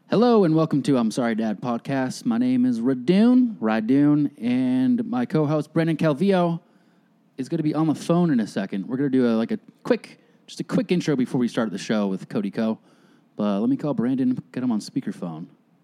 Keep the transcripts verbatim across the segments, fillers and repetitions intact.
Hello and welcome to I'm Sorry Dad podcast. My name is Radoon, Radoon, and my co-host Brendan Calvillo is going to be on the phone in a second. We're going to do a, like a quick, just a quick intro before we start the show with Cody Co. But let me call Brandon, get him on speakerphone.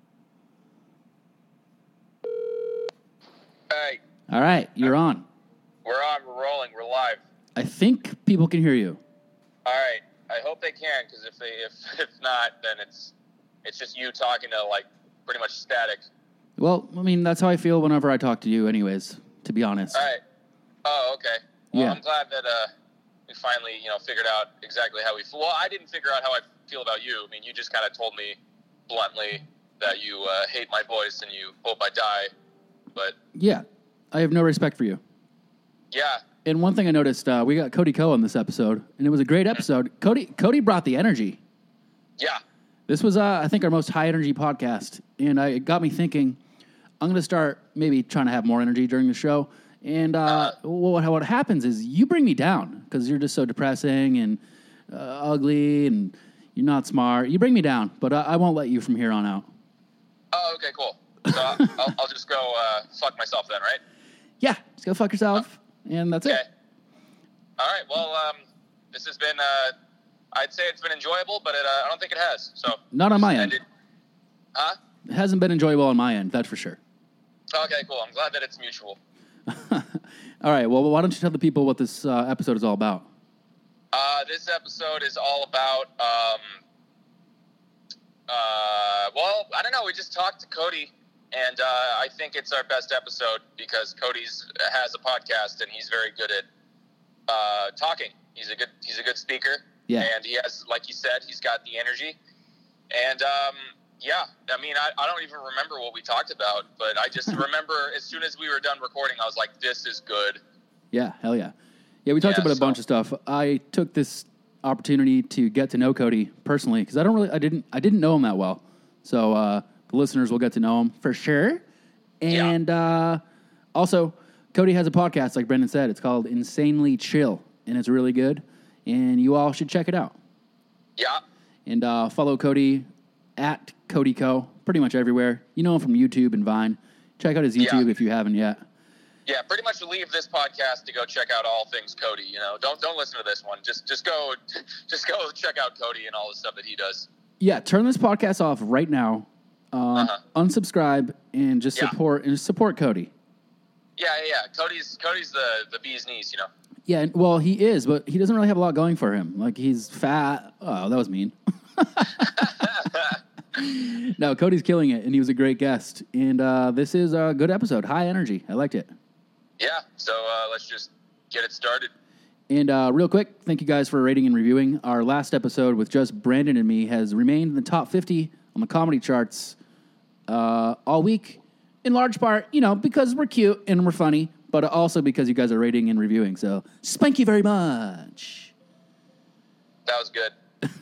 Hey. All right, you're on. We're on, we're rolling, we're live. I think people can hear you. All right, I hope they can, because if they if if not, then it's it's just you talking to like pretty much static. Well, I mean that's how I feel whenever I talk to you, anyways. To be honest. All right. Oh, okay. Well, Yeah. I'm glad that uh we finally you know figured out exactly how we feel. Well, I didn't figure out how I feel about you. I mean, you just kind of told me bluntly that you uh, hate my voice and you hope I die. But Yeah, I have no respect for you. yeah. And one thing I noticed, uh, we got Cody Co on this episode, and it was a great episode. Mm-hmm. Cody Cody brought the energy. Yeah. This was, uh, I think, our most high-energy podcast, and I, it got me thinking, I'm going to start maybe trying to have more energy during the show, and uh, uh, what, what happens is you bring me down, because you're just so depressing and uh, ugly, and you're not smart. You bring me down, but I, I won't let you from here on out. Oh, okay, cool. So I'll, I'll just go uh, fuck myself then, right? Yeah, just go fuck yourself, oh. and that's okay. it. All right, well, um, this has been... Uh, I'd say it's been enjoyable, but it, uh, I don't think it has. So not on my end. Ended. Huh? It hasn't been enjoyable on my end, that's for sure. Okay, cool. I'm glad that it's mutual. All right, well, why don't you tell the people what this uh, episode is all about? Uh, this episode is all about, um, uh, well, I don't know. We just talked to Cody, and uh, I think it's our best episode because Cody's has a podcast, and he's very good at uh, talking. He's a good he's a good speaker. Yeah. And he has, like you said, he's got the energy. And, um, yeah, I mean, I, I don't even remember what we talked about, but I just remember as soon as we were done recording, I was like, this is good. Yeah, hell yeah. Yeah, we talked yeah, about a so. bunch of stuff. I took this opportunity to get to know Cody personally because I don't really, I didn't, I didn't know him that well. So uh, the listeners will get to know him for sure. And yeah. uh, also, Cody has a podcast, like Brendan said. It's called Insanely Chill, and it's really good. And you all should check it out. Yeah. And uh, follow Cody at Cody Co. pretty much everywhere. You know him from YouTube and Vine. Check out his YouTube yeah. if you haven't yet. Yeah, pretty much leave this podcast to go check out all things Cody. You know, don't don't listen to this one. Just just go just go check out Cody and all the stuff that he does. Yeah, turn this podcast off right now. Uh, uh-huh. Unsubscribe and just yeah. support and support Cody. Yeah, yeah, yeah. Cody's Cody's the the bee's knees. You know. Yeah, well, he is, but he doesn't really have a lot going for him. Like, he's fat. Oh, that was mean. No, Cody's killing it, and he was a great guest. And uh, this is a good episode. High energy. I liked it. Yeah, so uh, let's just get it started. And uh, real quick, thank you guys for rating and reviewing. Our last episode with just Brandon and me has remained in the top fifty on the comedy charts uh, all week. In large part, you know, because we're cute and we're funny. But also because you guys are rating and reviewing. So, thank you very much. That was good.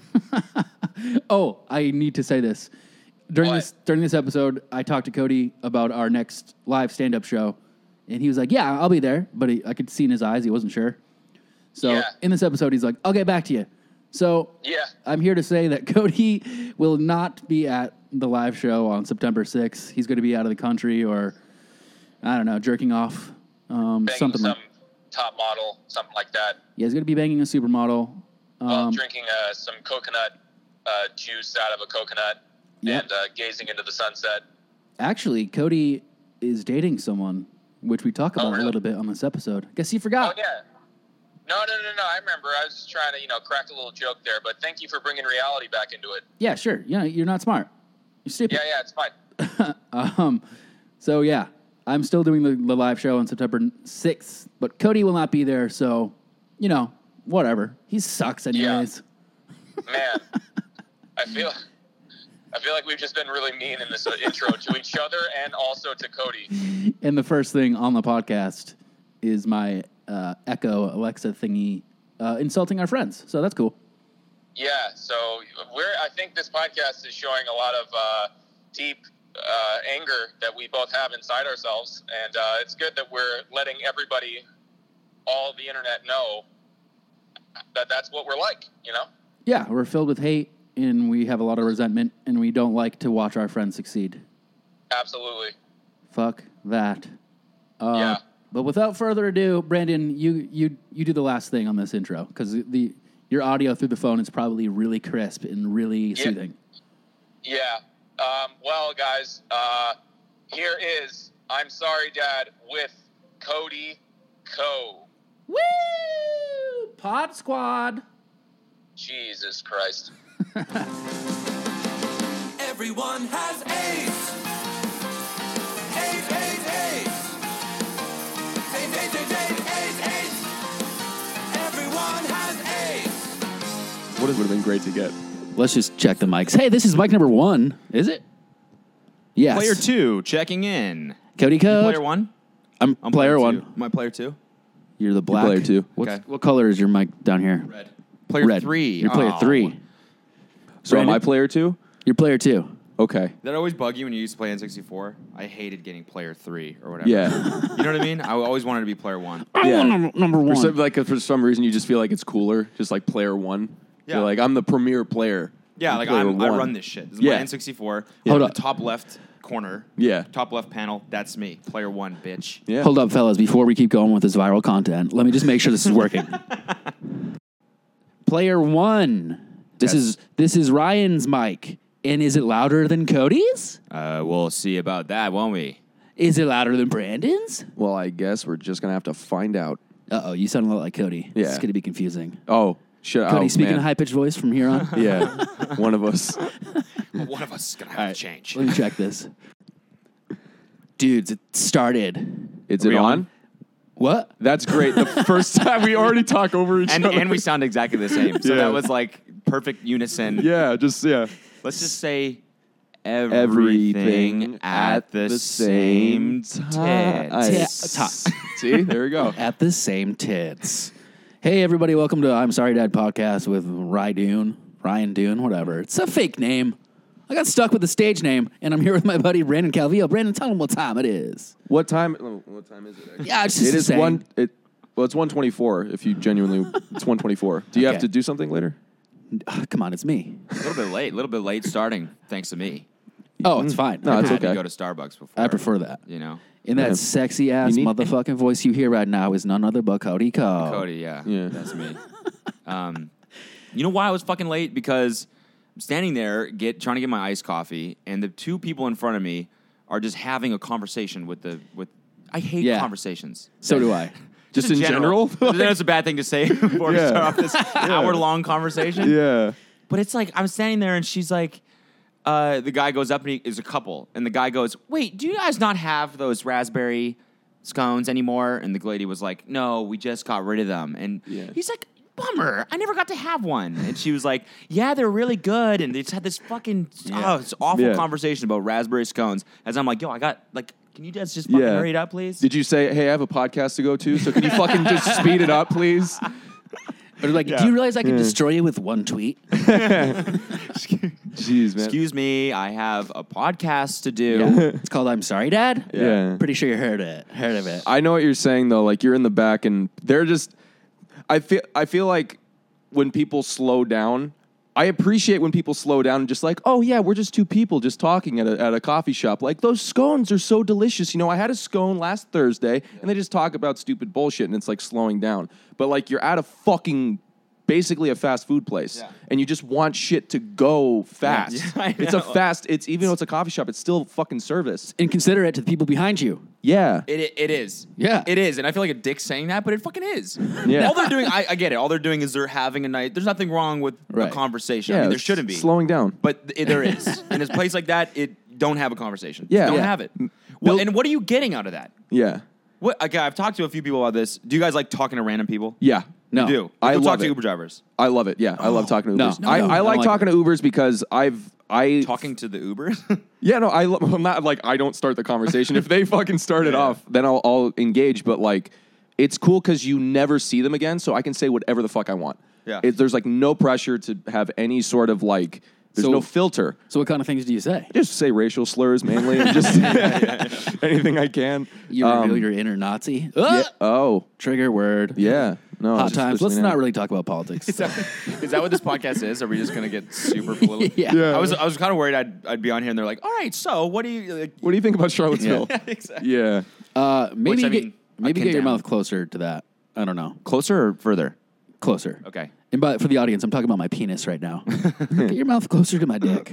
Oh, I need to say this. During what? this during this episode, I talked to Cody about our next live stand-up show. And he was like, yeah, I'll be there. But he, I could see in his eyes he wasn't sure. So, yeah. in this episode, he's like, I'll get back to you. So, yeah. I'm here to say that Cody will not be at the live show on September sixth. He's going to be out of the country or, I don't know, jerking off. Um, banging something some like, top model, something like that. Yeah, he's going to be banging a supermodel. Um, While drinking uh, some coconut uh, juice out of a coconut yep. and uh, gazing into the sunset. Actually, Cody is dating someone, which we talk about oh, really? a little bit on this episode. Guess you forgot. Oh, yeah. No, no, no, no. I remember. I was just trying to, you know, crack a little joke there, but thank you for bringing reality back into it. Yeah, sure. Yeah, you're not smart. You're stupid. Yeah, yeah, it's fine. um, so, yeah. I'm still doing the, the live show on September sixth, but Cody will not be there, so, you know, whatever. He sucks anyways. Yeah. Man, I feel I feel like we've just been really mean in this intro to each other and also to Cody. And the first thing on the podcast is my uh, Echo Alexa thingy uh, insulting our friends, so that's cool. Yeah, so we're. I think this podcast is showing a lot of uh, deep Uh, anger that we both have inside ourselves, and uh, it's good that we're letting everybody, all the internet, know that that's what we're like, you know? Yeah, we're filled with hate and we have a lot of resentment, and we don't like to watch our friends succeed. Absolutely. Fuck that. Uh, Yeah. But without further ado, Brandon, you you you do the last thing on this intro because the your audio through the phone is probably really crisp and really Yeah. soothing. Yeah. Um, well, guys, uh, here is I'm Sorry, Dad with Cody Co. Woo! Pod Squad. Jesus Christ. Everyone has AIDS. AIDS, AIDS, AIDS. AIDS, AIDS, AIDS, AIDS, AIDS, AIDS. Everyone has AIDS. What would have been great to get? Let's just check the mics. Hey, this is mic number one. Is it? Yes. Player two, checking in. Cody Code. Player one? I'm, I'm player, two. one. Am I player two? You're the black. player two. What's, Okay. What color is your mic down here? Red. Player Red. three. You're player Oh. three. So am Brandon? I player two? You're player two. Okay. That always bug you when you used to play N sixty-four? I hated getting player three or whatever. Yeah. You know what I mean? I always wanted to be player one. I Yeah. want number, number one. For some, like for some reason, you just feel like it's cooler, just like player one. Yeah. You're like, I'm the premier player. Yeah, I'm like player I'm, I one. run this shit. This is Yeah. my N sixty-four. Hold the up. top left corner. Yeah. Top left panel. That's me. Player one, bitch. Yeah. Hold up, fellas. Before we keep going with this viral content, let me just make sure this is working. Player one. This Yes. is this is Ryan's mic. And is it louder than Cody's? Uh, we'll see about that, won't we? Is it louder than Brandon's? Well, I guess we're just gonna have to find out. Uh oh, you sound a lot like Cody. This is Yeah. going to be confusing. Oh, shit. Cody, oh, speaking man. a high pitched voice from here on. Yeah. One of us. One of us is going to have All right, to change. let me check this. Dudes, it started. Is Are it we on? on? What? That's great. The first time we already talk over each And, other. and we sound exactly the same. So Yeah. that was like perfect unison. Yeah, just, yeah. Let's just say everything, at the, same time. tits. Ta- See, there we go. At the same tits. Hey, everybody, welcome to I'm Sorry Dad podcast with Rydune, Ryan Dune, whatever. It's a fake name. I got stuck with the stage name, and I'm here with my buddy Brandon Calvillo. Brandon, tell him what time it is. What time? oh, What time is it? Actually? Yeah, it's just It the is same. one. It well, it's one twenty four. If you genuinely, it's one twenty four. Do you Okay. have to do something later? Ugh, come on, it's me. A little bit late, a little bit late starting, thanks to me. Oh, it's fine. No, I, it's I had to okay. go to Starbucks before. I prefer that. You know, And that Yeah. sexy ass You need- motherfucking voice you hear right now is none other but Cody Cole. Cody, yeah, Yeah. that's me. Um, you know why I was fucking late? Because I'm standing there, get trying to get my iced coffee, and the two people in front of me are just having a conversation with the with. I hate Yeah. conversations. So do I. Just in general? That's a bad thing to say before we Yeah. start off this hour-long conversation. Yeah. But it's like I'm standing there and she's like, uh, the guy goes up and he is a couple, and the guy goes, "Wait, do you guys not have those raspberry scones anymore?" And the lady was like, "No, we just got rid of them." And Yeah. he's like, "Bummer, I never got to have one." And she was like, "Yeah, they're really good." And they just had this fucking oh, it's awful Yeah. conversation about raspberry scones. As I'm like, "Yo, I got like." Can you guys just fucking Yeah. hurry it up, please? Did you say, "Hey, I have a podcast to go to, so can you fucking just speed it up, please"? But like, do you realize I can destroy you with one tweet? Jeez, man. Excuse me, I have a podcast to do. Yeah. It's called I'm Sorry Dad. Yeah. Pretty sure you heard it. Heard of it. I know what you're saying though. Like you're in the back, and they're just. I feel. I feel like when people slow down, I appreciate when people slow down and just like, oh yeah, we're just two people just talking at a, at a coffee shop. Like those scones are so delicious. You know, I had a scone last Thursday, and they just talk about stupid bullshit, and it's like slowing down. But like you're at a fucking. Basically a fast food place, Yeah. and you just want shit to go fast. Yeah, I it's a know. fast. It's even though it's a coffee shop, it's still fucking service. Inconsiderate to the people behind you. Yeah, It, it it is. Yeah. It is. And I feel like a dick saying that, but it fucking is. Yeah. All they're doing, I, I get it. All they're doing is they're having a night. There's nothing wrong with Right. a conversation. yeah. I mean, there it's shouldn't be. slowing down. But th- there is. In a place like that, it don't have a conversation. Yeah. Don't Yeah. have it. Bill- Well, and what are you getting out of that? Yeah, What? Okay, I've talked to a few people about this. Do you guys like talking to random people? yeah. No. You do. I Go love talk to it. Uber drivers. I love it. Yeah, I love talking to No. Ubers. No, I, no, I I like like talking to Ubers because I've I Talking to the Ubers. yeah no I lo- I'm not like I don't start the conversation. If they fucking start it Yeah. off, then I'll, I'll engage. But like, it's cool because you never see them again, so I can say whatever the fuck I want. Yeah. It, there's like no pressure to have any sort of like. There's So- no filter. So what kind of things do you say? Just say racial slurs mainly, and just anything I can. You Um, reveal your inner Nazi. yeah, Ah! oh Trigger word. yeah. No, hot just times. Let's listening not out. really talk about politics. Is that, is that what this podcast is? Are we just gonna get super political? Yeah. Yeah. I was I was kind of worried I'd I'd be on here and they're like, all right, so what do you like? What do you think about Charlottesville? Yeah, exactly. Yeah. Uh, maybe Which, I get, mean, maybe I get your condemn. mouth closer to that. I don't know. Closer or further? Closer. Okay. And by, for the audience, I'm talking about my penis right now. Get your mouth closer to my dick.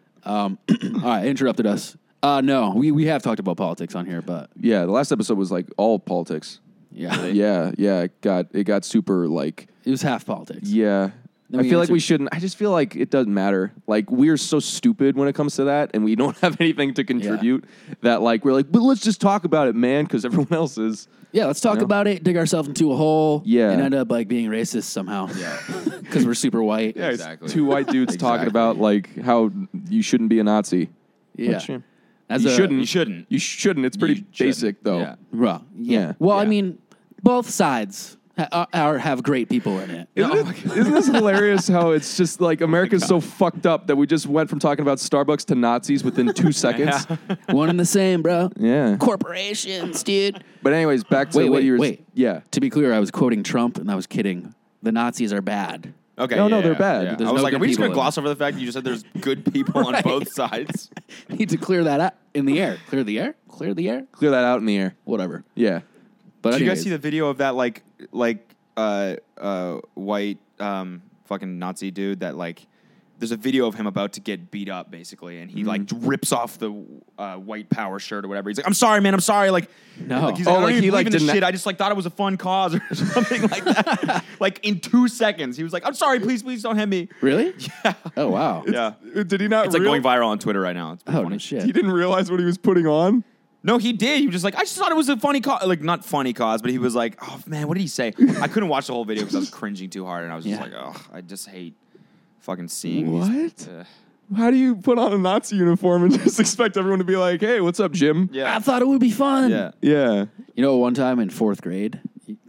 Um, all right, interrupted us. Uh, no, we, we have talked about politics on here, but Yeah, the last episode was like all politics. yeah, Yeah, yeah, it got it got super like it was half politics. yeah. Then I we feel like answered- we shouldn't. I just feel like it doesn't matter. Like we're so stupid when it comes to that, and we don't have anything to contribute. That like we're like, but let's just talk about it, man, because everyone else is. Yeah, let's talk You know? about it, dig ourselves into a hole, Yeah. and end up like being racist somehow. Yeah, because we're super white. Yeah, it's Exactly. two white dudes talking Exactly. about like how you shouldn't be a Nazi. yeah. Which, yeah, As you a- shouldn't. You shouldn't. You shouldn't. It's pretty You shouldn't. basic though. Yeah. Well, yeah. Yeah. Well, I Yeah. mean, both sides ha- are, are have great people in it. Isn't, No. it, isn't this hilarious how it's just like America's so fucked up that we just went from talking about Starbucks to Nazis within two seconds? One and the same, bro. Yeah. Corporations, dude. But anyways, back to Wait, what wait, you were wait. Yeah. To be clear, I was quoting Trump, and I was kidding. The Nazis are bad. Okay. No, no, yeah, they're yeah, bad. yeah. There's I was no like, good are we just people gonna in gloss over the fact that you just said there's good people on Right. both sides? Need to clear that out in the air. Clear the air. Clear the air. Clear that out in the air. Whatever. Yeah. But Did you guys anyways, see the video of that like like uh uh white um fucking Nazi dude that like there's a video of him about to get beat up basically and he like rips off the uh, white power shirt or whatever. He's like, I'm sorry, man, I'm sorry. Like No. like, he's Oh, like, I don't like even he, believe like, in this didn't- shit. I just like thought it was a fun cause or something like that. Like in two seconds, he was like, I'm sorry, please, please don't hit me. really? Yeah. Oh wow. Yeah. Did he not? It's like real- going viral on Twitter right now. It's pretty Oh funny. no shit. He didn't realize what he was putting on. No, he did. He was just like, I just thought it was a funny cause. Like, not funny cause, but he was like, oh, man, what did he say? I couldn't watch the whole video because I was cringing too hard. And I was just Yeah. like, oh, I just hate fucking seeing What? these. Uh, How do you put on a Nazi uniform and just expect everyone to be like, "Hey, what's up, Jim?" yeah. I thought it would be fun. Yeah. Yeah. You know, one time in fourth grade,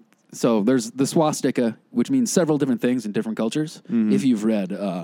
so there's the swastika, which means several different things in different cultures. If you've read uh,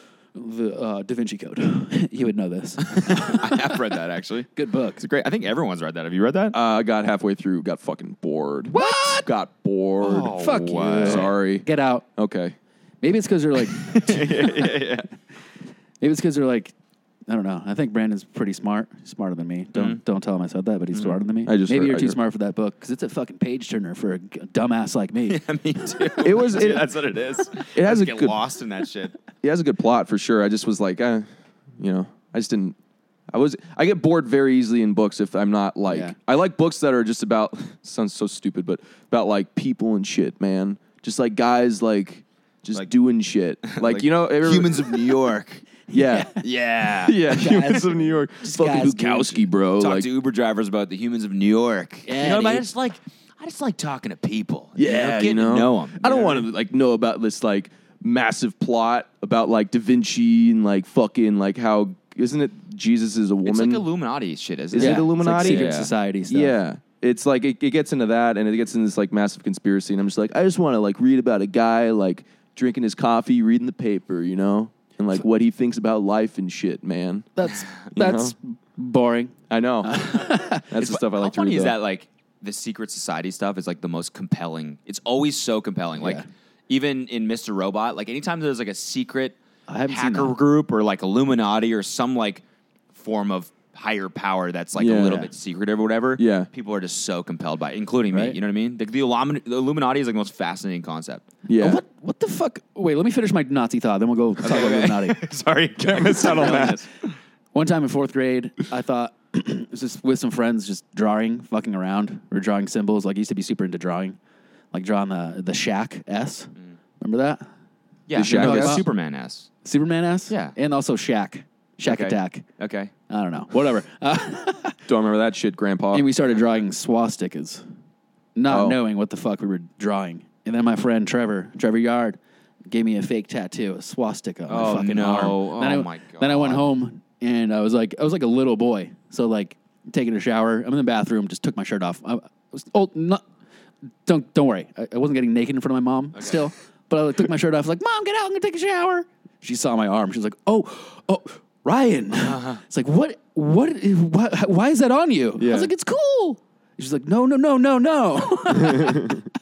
the uh, Da Vinci Code, you would know this. I have read that, actually. Good book. It's great. I think everyone's read that. Have you read that? Uh, I got halfway through, got fucking bored. What? Got bored. Oh, Fuck you. wow. Sorry. Get out. Okay. Maybe it's because they're like. yeah, yeah. Maybe it's because they're like. I don't know. I think Brandon's pretty smart, smarter than me. Don't don't tell him I said that, but he's smarter than me. I just maybe heard- you're I too heard- smart for that book because it's a fucking page turner for a g- dumbass like me. Me too. It was- Dude, it- that's what it is. It has Just a get good- lost in that shit. It has a good plot for sure. I just was like, eh, you know, I just didn't. I was. I get bored very easily in books if I'm not like. Yeah. I like books that are just about. Sounds so stupid, but about like people and shit, man. Just like guys, like just Like- doing shit. Like, you know, every- Humans of New York. Yeah. Yeah. Yeah, humans of New York. Fucking guys doing Bukowski, bro. Talk Like, to Uber drivers about the humans of New York. Yeah, you know, but I dude. just like I just like talking to people. yeah, getting you know, to know them. I don't want to like know about this like massive plot about like Da Vinci and like fucking like how isn't it Jesus is a woman? It's like Illuminati shit, isn't Is it? it It's like Illuminati? secret Yeah. society stuff. Yeah. It's like it, it gets into that and it gets into this like massive conspiracy and I'm just like I just want to like read about a guy like drinking his coffee, reading the paper, you know, and like what he thinks about life and shit, man. That's You that's boring. I know. That's the stuff I like to How read. funny is though. that? Like the secret society stuff is like the most compelling. It's always so compelling. Like Yeah. even in Mister Robot, like anytime there's like a secret I haven't seen hacker that. group or like Illuminati or some like form of higher power that's like Yeah. a little bit secretive or whatever. Yeah. people are just so compelled by it, including me. Right. You know what I mean? Like the, Illumi- the Illuminati is like the most fascinating concept. Yeah. Oh, what what the fuck? Wait, let me finish my Nazi thought. Then we'll go talk about Illuminati. Sorry, can't miss out on that. One time in fourth grade, I thought it was just with some friends, just drawing, fucking around. We were drawing symbols. Like I used to be super into drawing, like drawing the the Shaq S. Remember that? Yeah, The Shaq no, S? Superman S. Superman S. Yeah. and also Shaq. Shaq Okay. Attack. Okay. I don't know. Whatever. Uh, Don't remember that shit, Grandpa. and we started drawing swastikas, not Oh. knowing what the fuck we were drawing. And then my friend Trevor, Trevor Yard, gave me a fake tattoo, a swastika on Oh, my fucking no. arm. Then Oh, I, my Then I went God. home and I was like, I was like a little boy. So like taking a shower, I'm in the bathroom, just took my shirt off. I, I was old, not, don't don't worry, I, I wasn't getting naked in front of my mom still, but I like, took my shirt off. Like, Mom, get out, I'm gonna take a shower. She saw my arm. She was like, Oh, oh, Ryan. Uh-huh. It's like, what, what, why, why is that on you? I Yeah. was like, it's cool. She's like, no, no, no, no, no.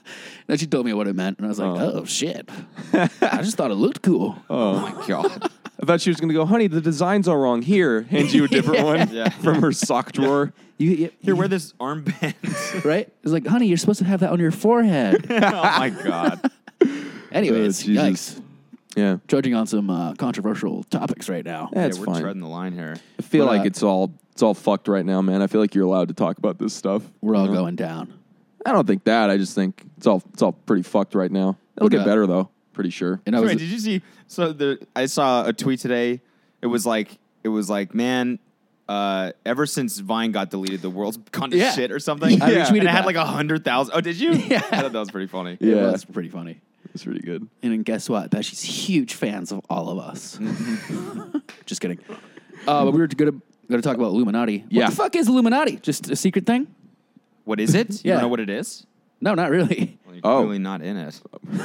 Then she told me what it meant, and I was like, oh, oh shit. I just thought it looked cool. Oh my god. I thought she was going to go, honey, the design's all wrong. Here, hands you a different one Yeah. from her sock drawer. You, you, Here, wear this armband. right? It's like, honey, you're supposed to have that on your forehead. Oh my god. Anyways, Oh, Jesus. yikes. Yeah, Trudging on some uh, controversial topics right now. that's yeah, we're fine. treading the line here. I feel But, like uh, it's all it's all fucked right now, man. I feel like you're allowed to talk about this stuff. We're all you know? going down. I don't think that. I just think it's all it's all pretty fucked right now. It'll get Yeah. better though. Pretty sure. And I was, Wait, did you see? So the I saw a tweet today. It was like it was like man. Uh, ever since Vine got deleted, the world's gone to Yeah. shit or something. I Yeah. retweeted And it had that. like a hundred thousand. Oh, did you? Yeah. I thought that was pretty funny. It Yeah. was pretty funny. It's pretty good. And then guess what? Bet she's huge fans of all of us. Just kidding. Uh, but we were going to going to talk about Illuminati. Yeah. What the fuck is Illuminati? Just a secret thing? What is it? You Yeah. don't know what it is? No, not really. Well, you're Oh. clearly not in it.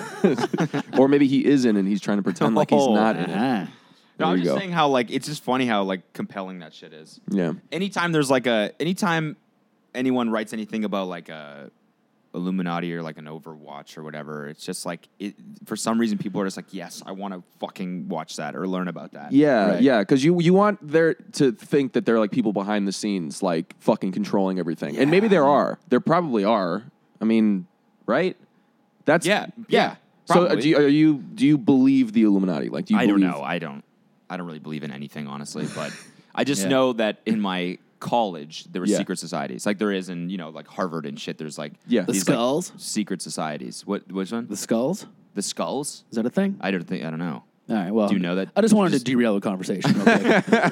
Or maybe he is in and he's trying to pretend like he's Oh. not in it. Ah. No, There I'm you just go. saying how like it's just funny how like compelling that shit is. Yeah. Anytime there's like a anytime anyone writes anything about like a Illuminati or like an Overwatch or whatever, it's just like it, for some reason people are just like, yes, I want to fucking watch that or learn about that. Yeah, Right. yeah, because you you want there to think that they're like people behind the scenes, like fucking controlling everything, and maybe there are. There probably are. I mean, right? That's Yeah, yeah, So uh, probably. do you, are you do you believe the Illuminati? Like, do you I don't believe? know. I don't. I don't really believe in anything, honestly. But I just Yeah. know that in my college there were Yeah. secret societies, like there is in you know like Harvard and shit. There's like Yeah. The these, like, skulls? secret societies. What which one? The skulls? The skulls? Is that a thing? I don't think. I don't know. All right, well. Do you know that? I just wanted Just- to derail the conversation real quick.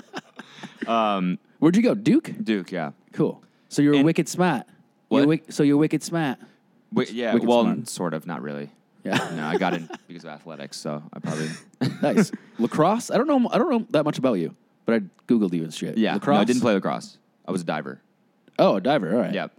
Um, Where'd you go? Duke? Duke, yeah. Cool. So you're And- wicked smart. What? You're wick- so you're wicked smart. Wi- yeah, Wicked well, smart. sort of, not really. Yeah. No, I got in because of athletics, so I probably. Nice. Lacrosse? I don't know I don't know that much about you, but I Googled you and shit. Yeah, Lacrosse? no, I didn't play lacrosse. I was a diver. Oh, a diver. All right. Yeah.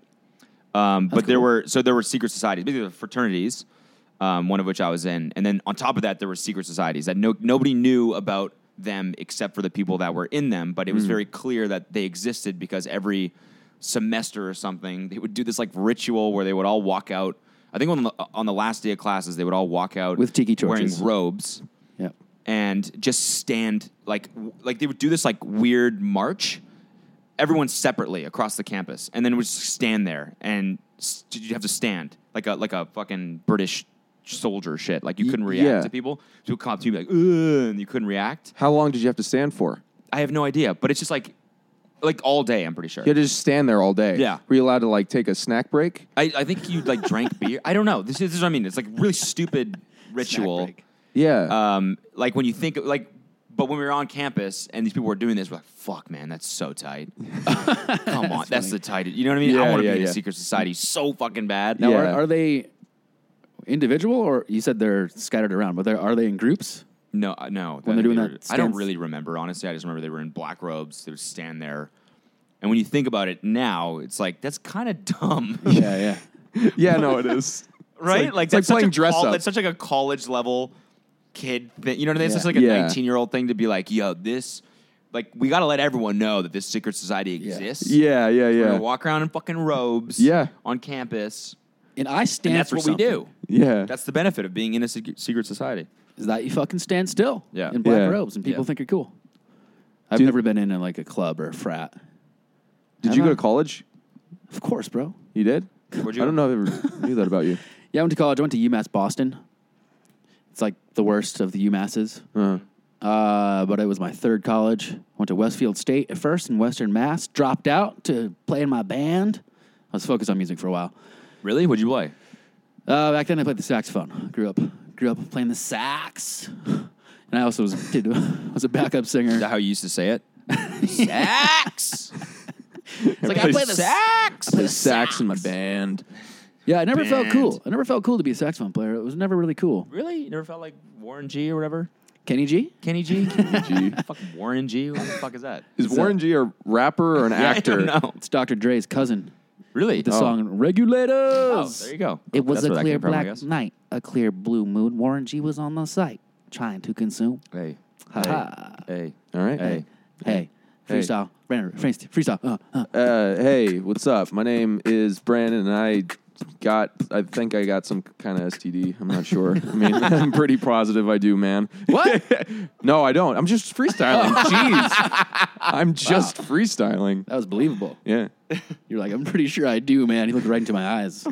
Um, but there cool. were so there were secret societies, basically fraternities, um, one of which I was in, and then on top of that, there were secret societies that no nobody knew about them except for the people that were in them. But it was very clear that they existed because every semester or something, they would do this like ritual where they would all walk out. I think on the on the last day of classes, they would all walk out With tiki wearing torches. robes Yeah. and just stand like w- like they would do this like weird march, everyone separately across the campus, and then would just stand there and s- you have to stand like a like a fucking British soldier shit. Like you couldn't react yeah. to people. So come up to you like, ugh, and you couldn't react. How long did you have to stand for? I have no idea, but it's just like like all day. I'm pretty sure. You had to just stand there all day. Yeah. Were you allowed to like take a snack break? I, I think you like drank beer. I don't know. This is, this is what I mean. It's like really stupid ritual. break. Yeah. Um, like when you think like, but when we were on campus and these people were doing this, we're like, "Fuck, man, that's so tight." Come on, that's, the tightest. You know what I mean? I Yeah, want to yeah, be in yeah. a secret society so fucking bad. Now, Yeah. are, are they individual, or you said they're scattered around, but they're, are they in groups? No, uh, no. When they're doing they that were- I don't stance- really remember. Honestly, I just remember they were in black robes. They would stand there, and when you think about it now, it's like that's kind of dumb, Yeah, yeah. yeah, no, it is. right? like- it's that's like playing such a dress col- up. It's such like a college level kid thing. You know what I mean? It's Yeah. just like a Yeah. nineteen year old thing to be like, "Yo, this." Like we got to let everyone know that this secret society Yeah. exists. Yeah, yeah, We're yeah. gonna walk around in fucking robes. Yeah. On campus, And I stand and that's for what something. we do. Yeah. That's the benefit of being in a sec- secret society. Is that you fucking stand still Yeah. in black Yeah. robes and people Yeah. think you're cool. I've Dude. never been in a, like a club or a frat. Did Have you go I? to college? Of course, bro. You did? Where'd you I don't go? know if I ever knew that about you. Yeah, I went to college. I went to UMass Boston. It's like the worst of the UMasses. Uh, Uh, but it was my third college. Went to Westfield State at first in Western Mass. Dropped out to play in my band. I was focused on music for a while. Really? What'd you play? Uh, back then, I played the saxophone. Grew up, grew up playing the sax, and I also was did was a backup singer. Is that how you used to say it? Sax. It's like I play the sax. the sax in my band. Yeah, I never felt Band. cool. I never felt cool to be a saxophone player. It was never really cool. Really? You never felt like Warren G or whatever? Kenny G? Kenny G? G. Fucking Warren G? What the fuck is that? Is Warren G a rapper or an Yeah, I actor? don't know. It's Doctor Dre's cousin. Really? The oh. song Regulators. Oh, there you go. It was That's a where that clear came from, I black guess. night, a clear blue moon. Warren G was on the site trying to consume. Hey. Ha ha. Hey. All right. Hey. Hey, Hey. freestyle, Brandon, freestyle, freestyle. Uh, uh. Uh, hey, what's up? My name is Brandon, and I got. I think I got some kind of S T D. I'm not sure. I mean, I'm pretty positive I do, man. What? No, I don't. I'm just freestyling. Jeez, I'm just wow. freestyling. That was believable. Yeah. You're like, I'm pretty sure I do, man. He looked right into my eyes.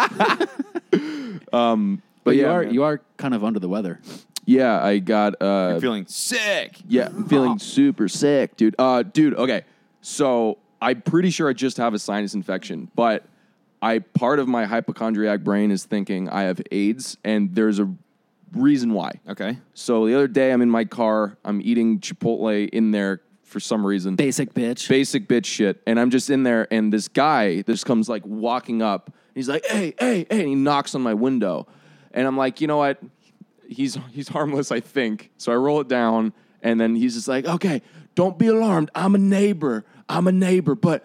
um, but, but you yeah, are man. you are kind of under the weather. Yeah, I got. Uh, You're feeling sick. Yeah, I'm feeling super sick, dude. Uh, dude, okay. So I'm pretty sure I just have a sinus infection, but I part of my hypochondriac brain is thinking I have AIDS, and there's a reason why. Okay. So the other day, I'm in my car. I'm eating Chipotle in there for some reason. Basic bitch. Basic bitch shit. And I'm just in there, and this guy just comes like walking up. He's like, hey, hey, hey, and he knocks on my window. And I'm like, you know what? He's he's harmless, I think. So I roll it down, and then he's just like, okay, don't be alarmed. I'm a neighbor. I'm a neighbor, but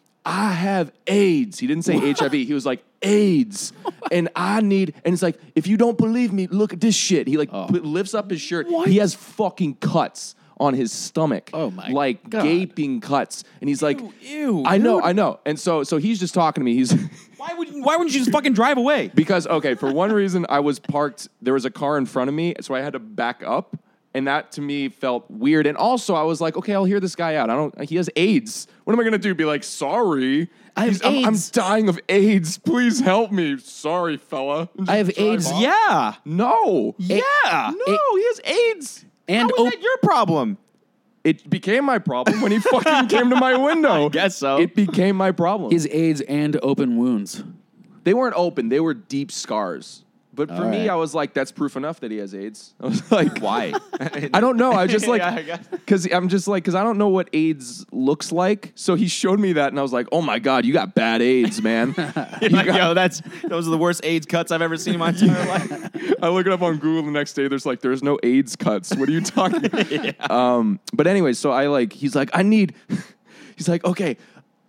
I have AIDS. He didn't say what? H I V. He was like, AIDS. And I need, and it's like, if you don't believe me, look at this shit. He like oh. p- lifts up his shirt. What? He has fucking cuts on his stomach. Oh my like God. Gaping cuts. And he's like, ew, ew I know, dude. I know. And so so he's just talking to me. He's Why would why wouldn't you just fucking drive away? Because, okay, for one reason, I was parked, there was a car in front of me, so I had to back up. And that to me felt weird. And also I was like, okay, I'll hear this guy out. I don't he has AIDS. What am I gonna do? Be like, sorry. I have He's, I'm, I'm AIDS. dying of AIDS. Please help me. Sorry, fella. I have AIDS. off. Yeah. No. Yeah. No, he has AIDS. And How is oh, that your problem? It became my problem when he fucking came to my window. I guess so. It became my problem. his AIDS and open wounds. They weren't open. They were deep scars. But for All me, right. I was like, that's proof enough that he has AIDS. I was like, Why? I don't know. I just like, Yeah, I guess. because I'm just like, because I don't know what AIDS looks like. So he showed me that, and I was like, oh my God, you got bad AIDS, man. You Like, got- yo, that's those are the worst AIDS cuts I've ever seen in my entire life. I look it up on Google the next day. There's like, there's no AIDS cuts. What are you talking about? Yeah. Um, but anyway, so I like, he's like, I need, he's like, okay,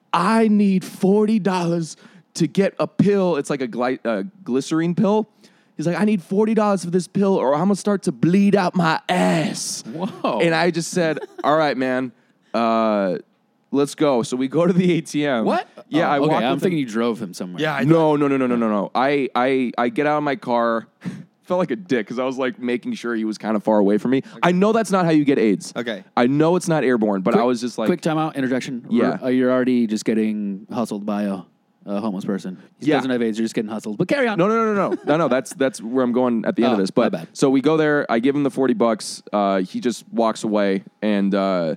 I need forty dollars to get a pill. It's like a gly- uh, glycerine pill. He's like, I need forty dollars for this pill or I'm going to start to bleed out my ass. Whoa. And I just said, all right, man, uh, let's go. So we go to the A T M. What? Yeah, Oh, I okay. walked I'm with thinking him. you drove him somewhere. Yeah, I No, no, no, no, no, no, no. I, I, I get out of my car. Felt like a dick because I was like making sure he was kind of far away from me. I know that's not how you get AIDS. Okay. I know it's not airborne, but Quick- I was just like, quick timeout, interjection. Yeah. We're- uh, you're already just getting hustled by a, a homeless person. He Yeah. doesn't have AIDS. You're just getting hustled. But carry on. no, no, no, no, no, no, no. That's that's where I'm going at the end Oh, of this. my But bad. so we go there. I give him the forty bucks. Uh, he just walks away, and uh,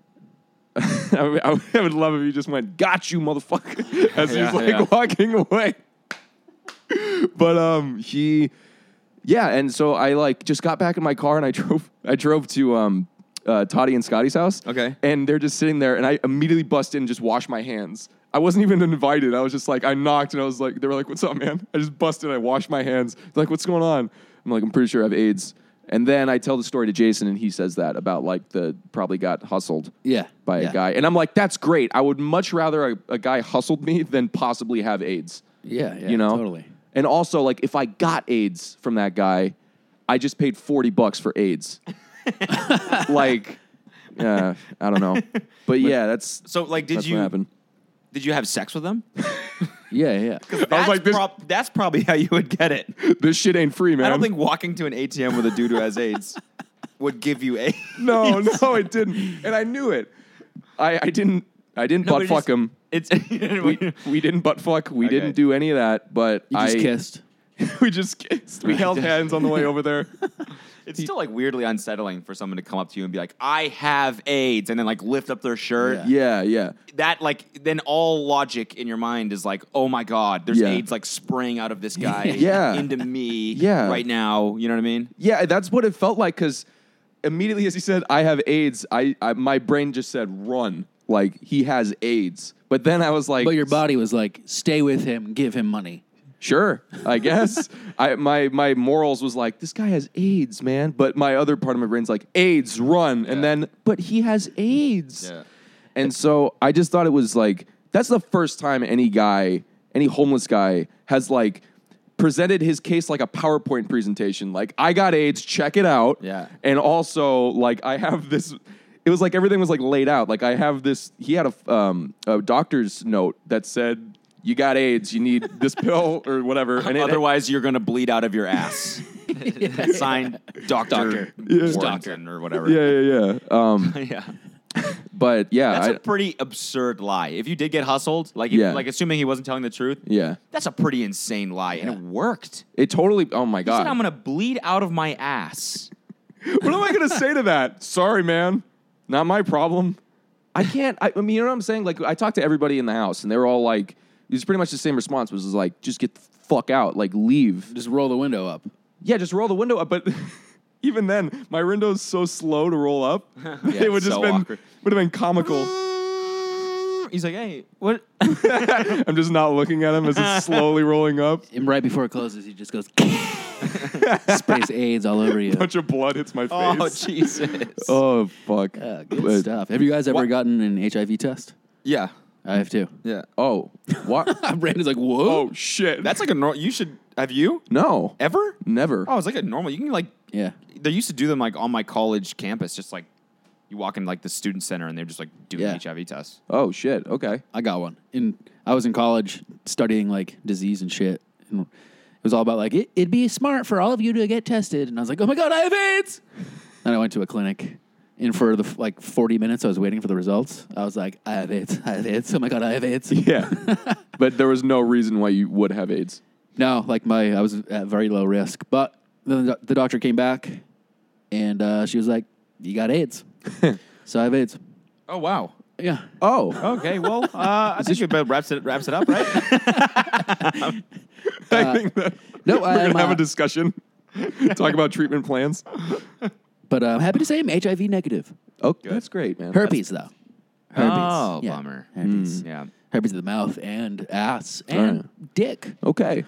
I, would- I would love if he just went, "Got you, motherfucker," as Yeah, he's like yeah. walking away. But um, he, yeah, and so I like just got back in my car and I drove. I drove to um, uh, Toddy and Scotty's house. Okay. and they're just sitting there, and I immediately bust in and just wash my hands. I wasn't even invited. I was just like, I knocked, and I was like, they were like, "What's up, man?" I just busted. I washed my hands. They're like, "What's going on?" I'm like, "I'm pretty sure I have AIDS." And then I tell the story to Jason, and he says that about like the probably got hustled Yeah. by yeah. a guy, and I'm like, "That's great. I would much rather a, a guy hustled me than possibly have AIDS." Yeah. Yeah. you know, Totally. And also, like, if I got AIDS from that guy, I just paid forty bucks for AIDS. Like, yeah, I don't know, but yeah, that's So, like, did that's you what happened. did you have sex with them? Yeah. Yeah. That's, like, this- prob- that's probably how you would get it. This shit ain't free, man. I don't think walking to an A T M with a dude who has AIDS would give you AIDS. No, no, it didn't, and I knew it. I, I didn't. I didn't No, butt but fuck it's- him. It's We, we didn't butt fuck. We Okay. didn't do any of that. But You just I kissed. we just kissed. We held hands on the way over there. It's still like weirdly unsettling for someone to come up to you and be like, "I have AIDS," and then like lift up their shirt. Yeah. Yeah, yeah. That like then all logic in your mind is like, "Oh my God, there's Yeah. AIDS like spraying out of this guy Yeah. into me Yeah. right now." You know what I mean? Yeah, that's what it felt like. Because immediately as he said, "I have AIDS," I, I my brain just said, "Run!" Like he has AIDS. But then I was like, But your body was like, stay with him, give him money. Sure, I guess. I my my morals was like, this guy has AIDS, man. But my other part of my brain's like, AIDS, run. And then, but he has AIDS. Yeah. And so I just thought it was like, that's the first time any guy, any homeless guy has like presented his case like a PowerPoint presentation. Like, I got AIDS, check it out. Yeah. And also, like, I have this. It was like everything was like laid out. Like I have this. He had a um, a doctor's note that said, you got AIDS. You need this pill or whatever. And it, Otherwise, you're going to bleed out of your ass. Signed, Doctor Warrington or whatever. yeah, yeah, yeah. Um, yeah. but yeah, That's I, a pretty absurd lie. If you did get hustled, like, if, Yeah. like assuming he wasn't telling the truth, yeah. that's a pretty insane lie, and it worked. It totally. Oh my He said, god. I'm going to bleed out of my ass. What am I going to say to that? Sorry, man. Not my problem. I can't. I, I mean, you know what I'm saying? Like, I talked to everybody in the house, and they were all like, it was pretty much the same response. Was like, just get the fuck out. Like, leave. Just roll the window up. Yeah, just roll the window up. But even then, my window's so slow to roll up. it would just so been awkward. would have been comical. He's like, hey, what? I'm just not looking at him as it's slowly rolling up. And right before it closes, he just goes, sprays AIDS all over you. A bunch of blood hits my face. Oh, Jesus. Oh, fuck. Yeah, good But- stuff. Have you guys ever What? gotten an H I V test? Yeah. I have too. Yeah. Oh, what? Brandon's like, whoa. Oh, shit. That's like a normal. You should. Have you? no. Ever? Never. Oh, it's like a normal. You can like. Yeah. They used to do them like on my college campus, just like you walk in like the student center and they're just like doing Yeah. H I V tests. Oh, shit. Okay. I got one. In I was in college studying like disease and shit. And it was all about like, it, it'd be smart for all of you to get tested. And I was like, oh my God, I have AIDS. And I went to a clinic. And for the f- like forty minutes I was waiting for the results, I was like, I have AIDS. I have AIDS. Oh my God, I have AIDS. Yeah. But there was no reason why you would have AIDS. No, like my, I was at very low risk. But then the, the doctor came back and uh, she was like, you got AIDS. So I have AIDS. Oh wow. Yeah. Oh. Okay. Well, uh, I think it about wraps it wraps it up, right? I think that no, we're going I'm, to have uh, a discussion. Talk about treatment plans. But uh, I'm happy to say I'm H I V negative. Oh, that's great, man. Herpes, though. Herpes. Oh, yeah. bummer. Herpes. Yeah. Herpes of the mouth and ass and Right. dick. Okay.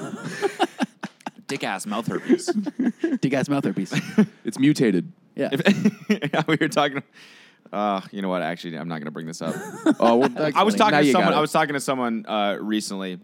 Dick ass mouth herpes. Dick ass mouth herpes. It's mutated. Yeah. Yeah, we were talking. Uh, you know what? Actually, I'm not going to bring this up. Oh, well, I was now talking to you got someone. it. I was talking to someone uh, recently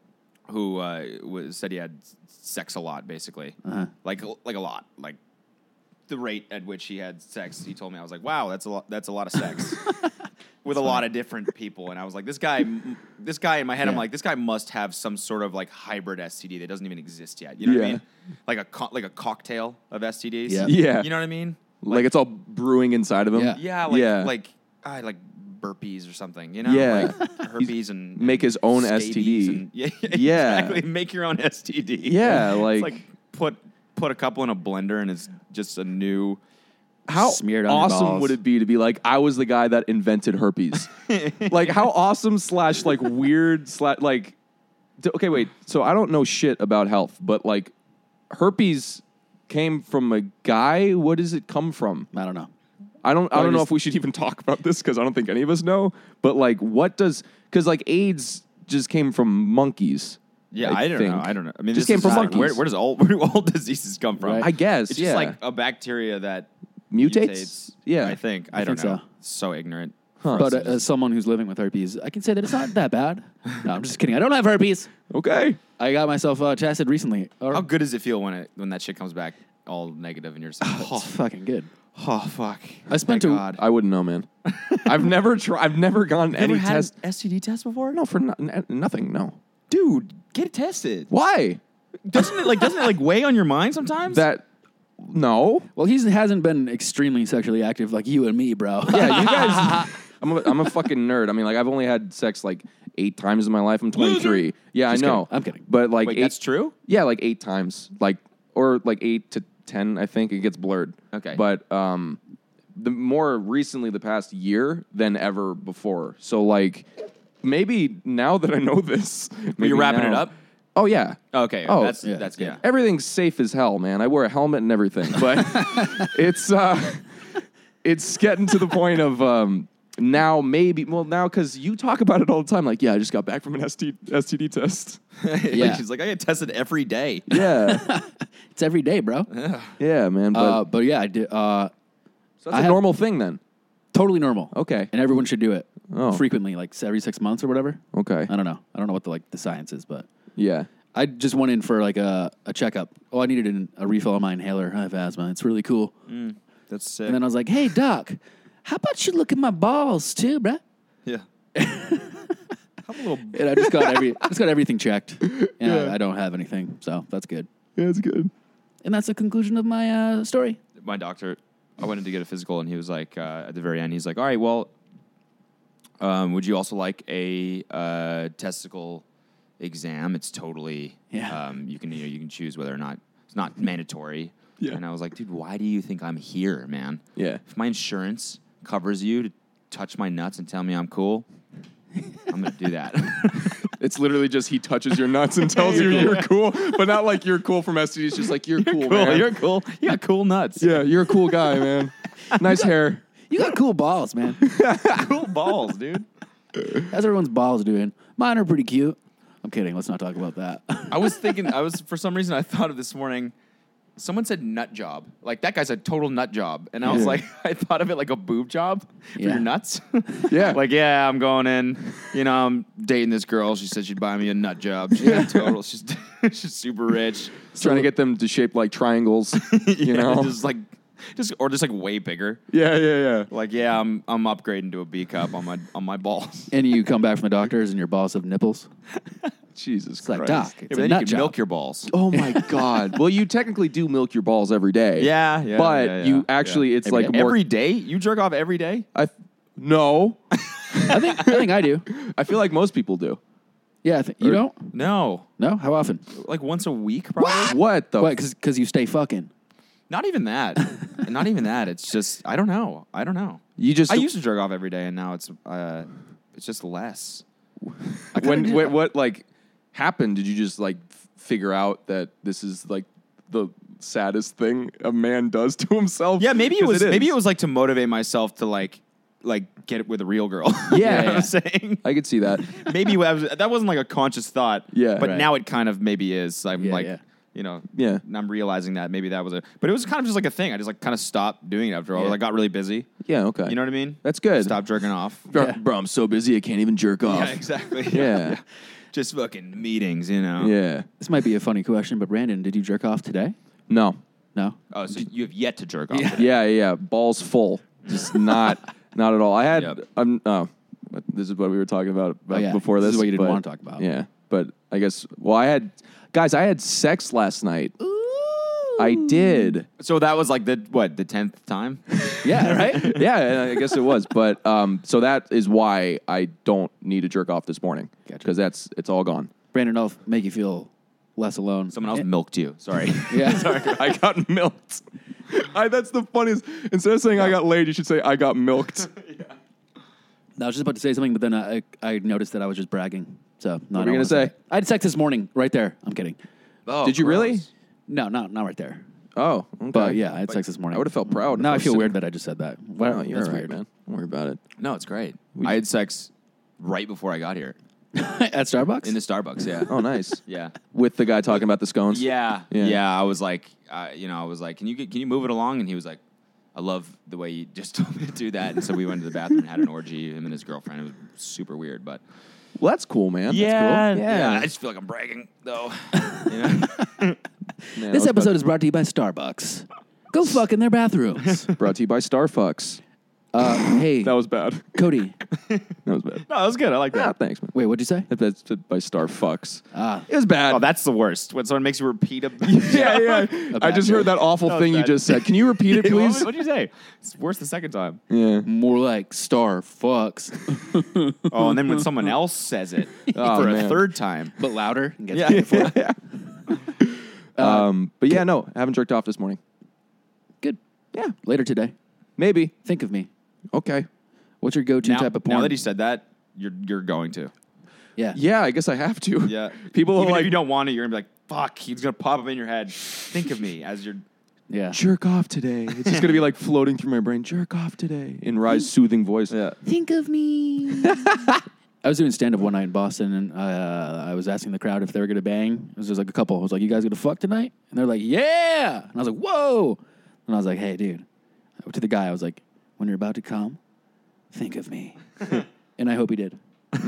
who uh, was said he had sex a lot, basically, Uh-huh. like like a lot, like the rate at which he had sex. He told me, I was like, wow, that's a lot. That's a lot of sex with a lot of different people. And I was like, this guy, this guy in my head, I'm Yeah. like, this guy must have some sort of like hybrid S T D that doesn't even exist yet. You know what I Yeah. mean? Like a co- like a cocktail of S T Ds. Yeah. Yeah. You know what I mean? Like, it's all brewing inside of him. Yeah. Yeah, like Yeah. like I like burpees or something, you know? Yeah. Like herpes and Make his own scabies S T D. and- yeah, Yeah. exactly. Make your own S T D. Yeah, It's like- like put put a couple in a blender and it's just a new. How Smeared on your awesome balls. would it be to be like, I was the guy that invented herpes? Like, how awesome slash like weird slash like. d- Okay, wait. So I don't know shit about health, but like, herpes came from a guy. What does it come from? I don't know. I don't. I Well, don't know just- if we should even talk about this because I don't think any of us know. But like, what does? Because like AIDS just came from monkeys. Yeah, I, don't think. know. I don't know. I mean, Just this came is from like, monkeys. where, where does all where do all diseases come from? Right. I guess. It's yeah. just like a bacteria that Mutates? mutates. Yeah. I think. I, I don't think know. so. So ignorant. Huh. But uh, as someone who's living with herpes, I can say that it's not that bad. No, I'm just kidding. I don't have herpes. Okay. I got myself uh, tested recently. Or, How good does it feel when it when that shit comes back all negative and you're just like, It's fucking good. oh fuck. I spent Thank a- God. I wouldn't know, man. I've never tried. I've never gotten Never any had test. an S T D test before? No, for no, n- nothing. No. Dude, get it tested. Why? Doesn't it like doesn't it like weigh on your mind sometimes? That. No. Well, he hasn't been extremely sexually active like you and me, bro. Yeah, you guys. I'm a, I'm a fucking nerd. I mean, like, I've only had sex like eight times in my life. I'm twenty-three. Yeah, Just I know. kidding. I'm kidding. But like, Wait, eight, that's true? Yeah, like eight times. Like, or like eight to ten. I think it gets blurred. Okay. But um, the more recently, the past year than ever before. So like, maybe now that I know this, Were maybe you wrapping it now- up? Oh yeah. Okay. Oh, that's yeah, that's yeah. good. Everything's safe as hell, man. I wear a helmet and everything, but it's uh, it's getting to the point of um, now maybe well now because you talk about it all the time. Like, yeah, I just got back from an S T D test. Yeah. She's like, I get tested every day. Yeah, It's every day, bro. yeah, man. But Uh, but yeah, I did. Uh, so I that's a have- normal thing then. totally normal. Okay. And everyone should do it Oh. frequently, like every six months or whatever. Okay. I don't know. I don't know what the like the science is, but Yeah. I just went in for like a, a checkup. Oh, I needed an, a refill on my inhaler. I have asthma. It's really cool. That's sick. And then I was like, hey, doc, how about you look at my balls too, bruh? yeah. I'm a little. And I just got every just got everything checked, and Yeah. I, I don't have anything, so that's good. Yeah, it's good. And that's the conclusion of my uh, story. My doctor, I went in to get a physical, and he was like, uh, at the very end, he's like, all right, well, um, would you also like a uh, testicle exam? It's totally, Yeah. um, you can you know you can choose whether or not it's not mandatory. Yeah. And I was like, dude, why do you think I'm here, man? Yeah. If my insurance covers you to touch my nuts and tell me I'm cool, I'm gonna do that. It's literally just he touches your nuts and tells you you're cool, but not like you're cool from S T D. It's just like you're, cool, man. You're cool. You got cool nuts. Yeah, you're a cool guy, man. Nice hair. You got cool balls, man. Cool balls, dude. How's everyone's balls doing? Mine are pretty cute. I'm kidding. Let's not talk about that. I was thinking, I was, for some reason, I thought of this morning, someone said nut job. Like, that guy's a total nut job. And I was Yeah. like, I thought of it like a boob job for Yeah. your nuts. Yeah. Like, yeah, I'm going in. You know, I'm dating this girl. She said she'd buy me a nut job. She's yeah. total. She's, she's super rich. Trying to get them to shape like triangles, you Yeah, know? Just like, just, or just like way bigger. Yeah, yeah, yeah. Like, yeah, I'm I'm upgrading to a B cup on my on my balls. And you come back from the doctors and your balls have nipples. Jesus It's like, Christ. Doc, Yeah, it's but a then you nut can job. milk your balls. Oh my God. Well, you technically do milk your balls every day. Yeah, yeah. But yeah, yeah, you yeah. actually, it's Every like day. more. Every day? You jerk off every day? I th- no. I think I think I do. I feel like most people do. Yeah, I think, you Or- don't? No. No? How often? Like once a week, probably? What the? What? Because you stay fucking. Not even that. Not even that. It's just I don't know. I don't know. You just I used to jerk off every day, and now it's uh, it's just less. when, when what like happened? Did you just like f- figure out that this is like the saddest thing a man does to himself? Yeah, maybe it 'Cause was is. maybe it was like to motivate myself to like like get it with a real girl. Yeah, You know what yeah. I'm saying. I could see that. Maybe I was, that wasn't like a conscious thought. Yeah. but Right. now it kind of maybe is. I'm Yeah, like. yeah. You know, Yeah. and I'm realizing that maybe that was a, but it was kind of just like a thing. I just like kind of stopped doing it after all. Yeah. I got really busy. Yeah. Okay. You know what I mean? That's good. Stop jerking off. Bro, Yeah. bro, I'm so busy I can't even jerk off. Yeah, exactly. Yeah. Just fucking meetings, you know. Yeah. This might be a funny question, but Brandon, did you jerk off today? No. No? Oh, so you have yet to jerk off. Yeah. today. Yeah, yeah, balls full. Just not, not at all. I had. Yep. I'm. Oh, but this is what we were talking about uh, Oh, yeah. before This this. is what you didn't but- want to talk about. Yeah, but I guess. Well, I had, guys. I had sex last night. I did. So that was like the what the tenth time. Yeah, right? Yeah, I guess it was. But um, so that is why I don't need to jerk off this morning Gotcha. because that's it's all gone. Brandon, I'll make you feel less alone. Someone else Yeah. milked you. Sorry. Yeah. Sorry, I got milked. I, that's the funniest. Instead of saying I got laid, you should say I got milked. I was just about to say something, but then I I noticed that I was just bragging. So no, What I were you don't gonna wanna say? I had sex this morning, right there. I'm kidding. Oh, Did you really? gross. No, not not right there. Oh, okay. But yeah, I had sex this morning. I would have felt proud. Now if I was feel sitting- weird that I just said that. Well, Oh, you're that's all right, weird, man. Don't worry about it. No, it's great. I had sex right before I got here At Starbucks? in the Starbucks. Yeah. Oh, nice. Yeah. With the guy talking about the scones. Yeah, Yeah. yeah, I was like, uh, you know, I was like, can you get, can you move it along? And he was like, I love the way you just told me to do that. And so we went to the bathroom and had an orgy. Him and his girlfriend. It was super weird, but Well, that's cool, man. yeah, That's cool. yeah. Yeah. I just feel like I'm bragging though. you know? Man, This I was episode is brought to you by Starbucks. Go fuck in their bathrooms. about- brought to you by Starfucks. Uh, hey, That was bad. Cody. That was bad. No, that was good. I like Ah, that. thanks, man. Wait, what'd you say? That's by Starfucks. Ah, It was bad. Oh, that's the worst. When someone makes you repeat a. yeah, yeah. I bad just joke. heard that awful That was thing you bad. just said. Can you repeat it, please? What did you say? It's worse the second time. Yeah. more like Star fucks, Oh, and then when someone else says it Oh, for a man. third time. but louder. And gets Yeah. paid for it. Um, but yeah, no, I haven't jerked off this morning. Good. Yeah, Later today. maybe. Think of me. Okay. What's your go-to Now, type of porn? now that he said that, you're you're going to. yeah. Yeah, I guess I have to. Yeah. People Even are like, if you don't want it, you're gonna be like, "Fuck!" He's gonna pop up in your head. Think of me as your. Yeah. jerk off today. It's just gonna be like floating through my brain. Jerk off today in Rye's soothing voice. Yeah. Think of me. I was doing stand-up one night in Boston, and uh, I was asking the crowd if they were going to bang. It was just like a couple. I was like, you guys going to fuck tonight? And they're like, yeah. And I was like, whoa. And I was like, hey, dude. To the guy, I was like, when you're about to come, think of me. And I hope he did.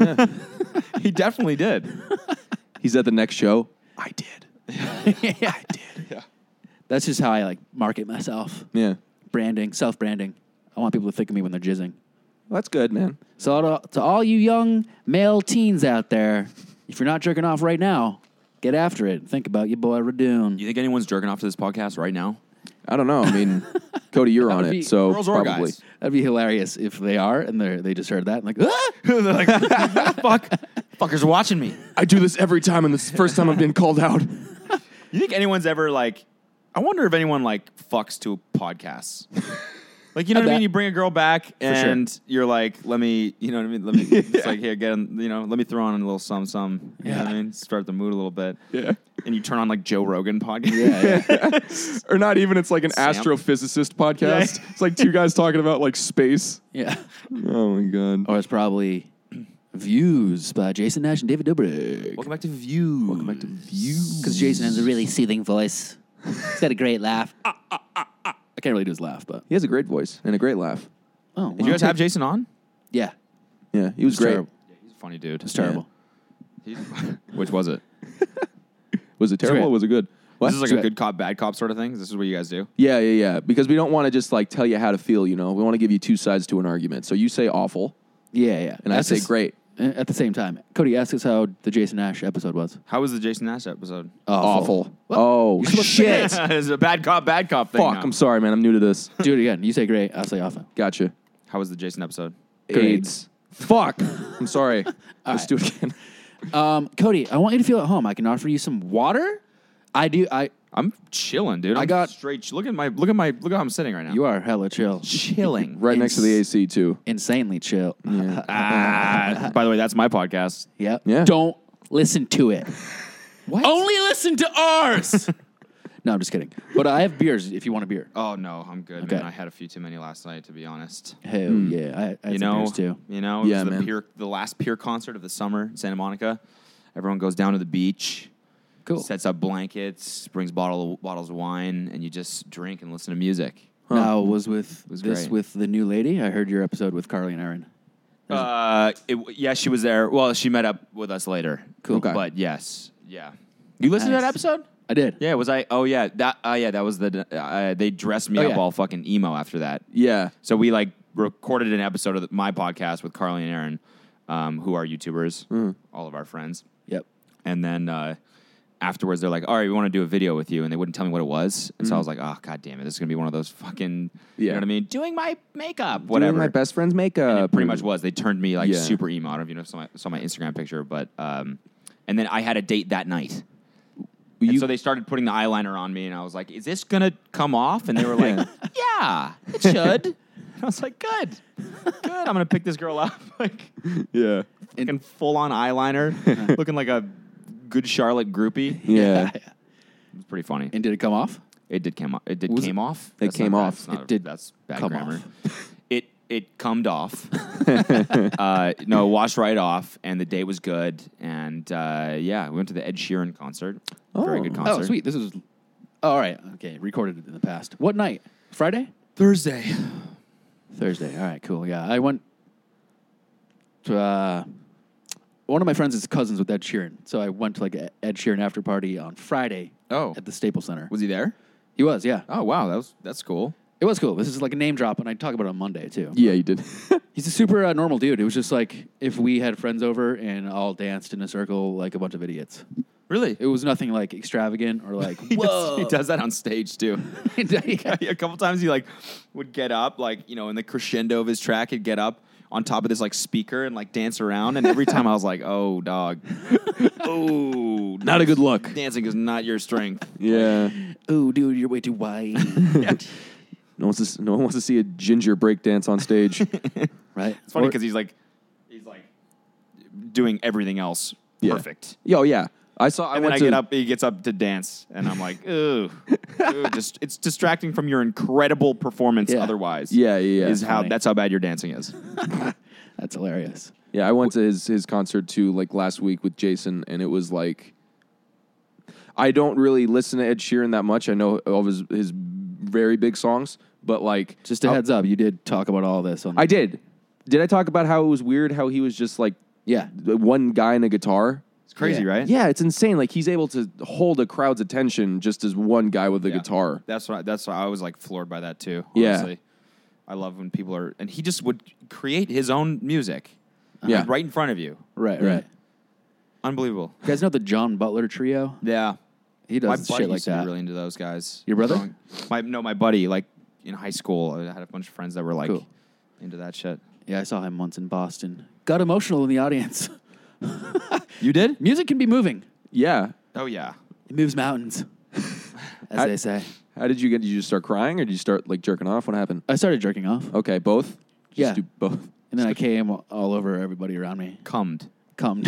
He definitely did. He's at the next show. I did. Yeah, I did. Yeah. That's just how I like market myself. Yeah. Branding, self-branding. I want people to think of me when they're jizzing. that's good, man. So to, to all you young male teens out there, if you're not jerking off right now, get after it. Think about your boy Radoon. You think anyone's jerking off to this podcast right now? I don't know. I mean, Cody, you're on would it, be so girls or probably. guys. That'd be hilarious if they are and they they just heard that and like, ah! They're like, fuck, fuckers are watching me. I do this every time, and this is the first time I'm being called out. You think anyone's ever like? I wonder if anyone like fucks to podcasts. Like, you know I what I mean? bet. You bring a girl back and you're like, let me, you know what I mean? Let me, it's like, here, get on, you know, let me throw on a little some, some. You know what I Yeah. mean? Start the mood a little bit. Yeah. And you turn on like Joe Rogan podcast. Yeah, yeah. Or not even. It's like an Sam. astrophysicist podcast. Yeah. It's like two guys talking about like space. yeah. Oh my god. Or it's probably Views by Jason Nash and David Dobrik. Welcome back to Views. Welcome back to Views. Because Jason has a really soothing voice. He's got a great laugh. I can't really do his laugh, but He has a great voice and a great laugh. oh, Did you guys have Jason on? Yeah, Yeah, he was it's great. terrible. He's a funny dude. It's terrible. He's- Which was it? Was it terrible great. or was it good? What? This is like It's a great. good cop, bad cop sort of thing. This is what you guys do. Yeah, yeah, yeah. Because we don't want to just like tell you how to feel, you know. We want to give you two sides to an argument. So you say awful, Yeah, yeah. and I That's say just- great. At the same time, Cody, ask us how the Jason Nash episode was. How was the Jason Nash episode? Awful. What? Oh, You're supposed to say shit. It's a bad cop, bad cop thing. Fuck, now. I'm sorry, man. I'm new to this. Do it again. You say great. I'll say awful. Gotcha. How was the Jason episode? Great. AIDS. Fuck. I'm sorry. Let's right. do it again. Um, Cody, I want you to feel at home. I can offer you some water. I do. I. I'm chilling, dude. I I'm got- straight. ch- Look at my. Look at my. Look how I'm sitting right now. You are hella chill. chilling. Right next to the A C, too. Insanely chill. Ah, by the way, that's my podcast. Yep. Yeah. Don't listen to it. What? Only listen to ours. No, I'm just kidding. But I have beers if you want a beer. Oh no, I'm good, Okay. man. I had a few too many last night, to be honest. Hell yeah. I, I had You some know, beers too. you know, it Yeah, was the man. Pier, the last Pier concert of the summer in Santa Monica. Everyone goes down to the beach, Cool. sets up blankets, brings bottle bottles of wine, and you just drink and listen to music. Now, was with was this great. with the new lady? I heard your episode with Carly and Aaron. Uh, it, yeah, she was there. Well, she met up with us later. Cool. Okay. But yes, yeah. You listened to that Nice. episode? I did. Yeah, was I? Oh yeah, that. Uh, yeah, that was the. Uh, they dressed me Oh, up yeah. all fucking emo after that. Yeah. So we like recorded an episode of the, my podcast with Carly and Aaron, um, who are YouTubers, Mm. all of our friends. Yep. And then uh, afterwards, they're like, "All right, we want to do a video with you," and they wouldn't tell me what it was. And so I Mm. was like, "Oh god damn it, this is gonna be one of those fucking, you Yeah. know what I mean? Doing my makeup, whatever." Doing my best friend's makeup. And it pretty much was. They turned me like Yeah. super emo. I don't know if you know, saw my, saw my Instagram picture, but um, and then I had a date that night. And You- so they started putting the eyeliner on me, and I was like, "Is this gonna come off?" And they were like, "Yeah, it should." And I was like, "Good, good. I'm gonna pick this girl up, like, Yeah. fucking full on eyeliner, looking like a good Charlotte groupie." Yeah. It was pretty funny. And did it come off? It did came off. It did Was came off. It That's came not bad. off. It's not It a- did That's bad come grammar. off. It it cummed off. uh, no, washed right off, and the day was good. And uh, yeah, we went to the Ed Sheeran concert. Very Oh. good concert. Oh, sweet. This is. Oh, all right. Okay. Recorded it in the past. What night? Friday? Thursday. Thursday. All right. Cool. Yeah. I went to. Uh, one of my friends is cousins with Ed Sheeran. So I went to like a Ed Sheeran after party on Friday Oh, at the Staples Center. was he there? He was, yeah. Oh wow, that was that's cool. It was cool. This is like a name drop, and I talk about it on Monday, too. Yeah, you did. He's a super uh, normal dude. It was just like if we had friends over and all danced in a circle like a bunch of idiots. Really? It was nothing like extravagant or like, He does, whoa. he does that on stage too. Yeah. A couple times he like would get up, like, you know, in the crescendo of his track, he'd get up on top of this like speaker and like dance around. And every time I was like, oh dog, oh, Not a good look. dancing is not your strength. Yeah. Oh, dude, you're way too white. No one wants to, no one wants to see a ginger break dance on stage. Right? It's funny Or- because he's like, he's like doing everything else Yeah. perfect. Yo, yeah. I saw. I And then went I to, get up, he gets up to dance, and I'm like, ooh, ooh just it's distracting from your incredible performance. Yeah. Otherwise, Yeah, yeah, yeah. is how Funny. that's how bad your dancing is. That's hilarious. Yeah, I went to his his concert too, like last week with Jason, and it was like, I don't really listen to Ed Sheeran that much. I know all of his his very big songs, but like, Just a I- heads up, you did talk about all this. On I did. Did I talk about how it was weird? How he was just like Yeah. one guy in a guitar. It's crazy, Yeah. right? Yeah, it's insane. Like he's able to hold a crowd's attention just as one guy with a Yeah. guitar. That's why. That's why I was like floored by that too. Yeah. Honestly. I love when people are, and he just would create his own music. Yeah. right in front of you. Right, Yeah. right. Unbelievable. You guys know the John Butler trio? Yeah. He My does buddy shit like used to be that. really into those guys. Your brother? Growing- My no, my buddy. Like in high school, I had a bunch of friends that were like Cool. into that shit. Yeah, I saw him once in Boston. Got emotional in the audience. You did? Music can be moving. Yeah. Oh yeah. It moves mountains, as I- they say. How did you get? Did you just start crying, or did you start like jerking off? What happened? I started jerking off, Okay, both. Just Yeah. do both. and then I came all over everybody around me. Cummed. Come.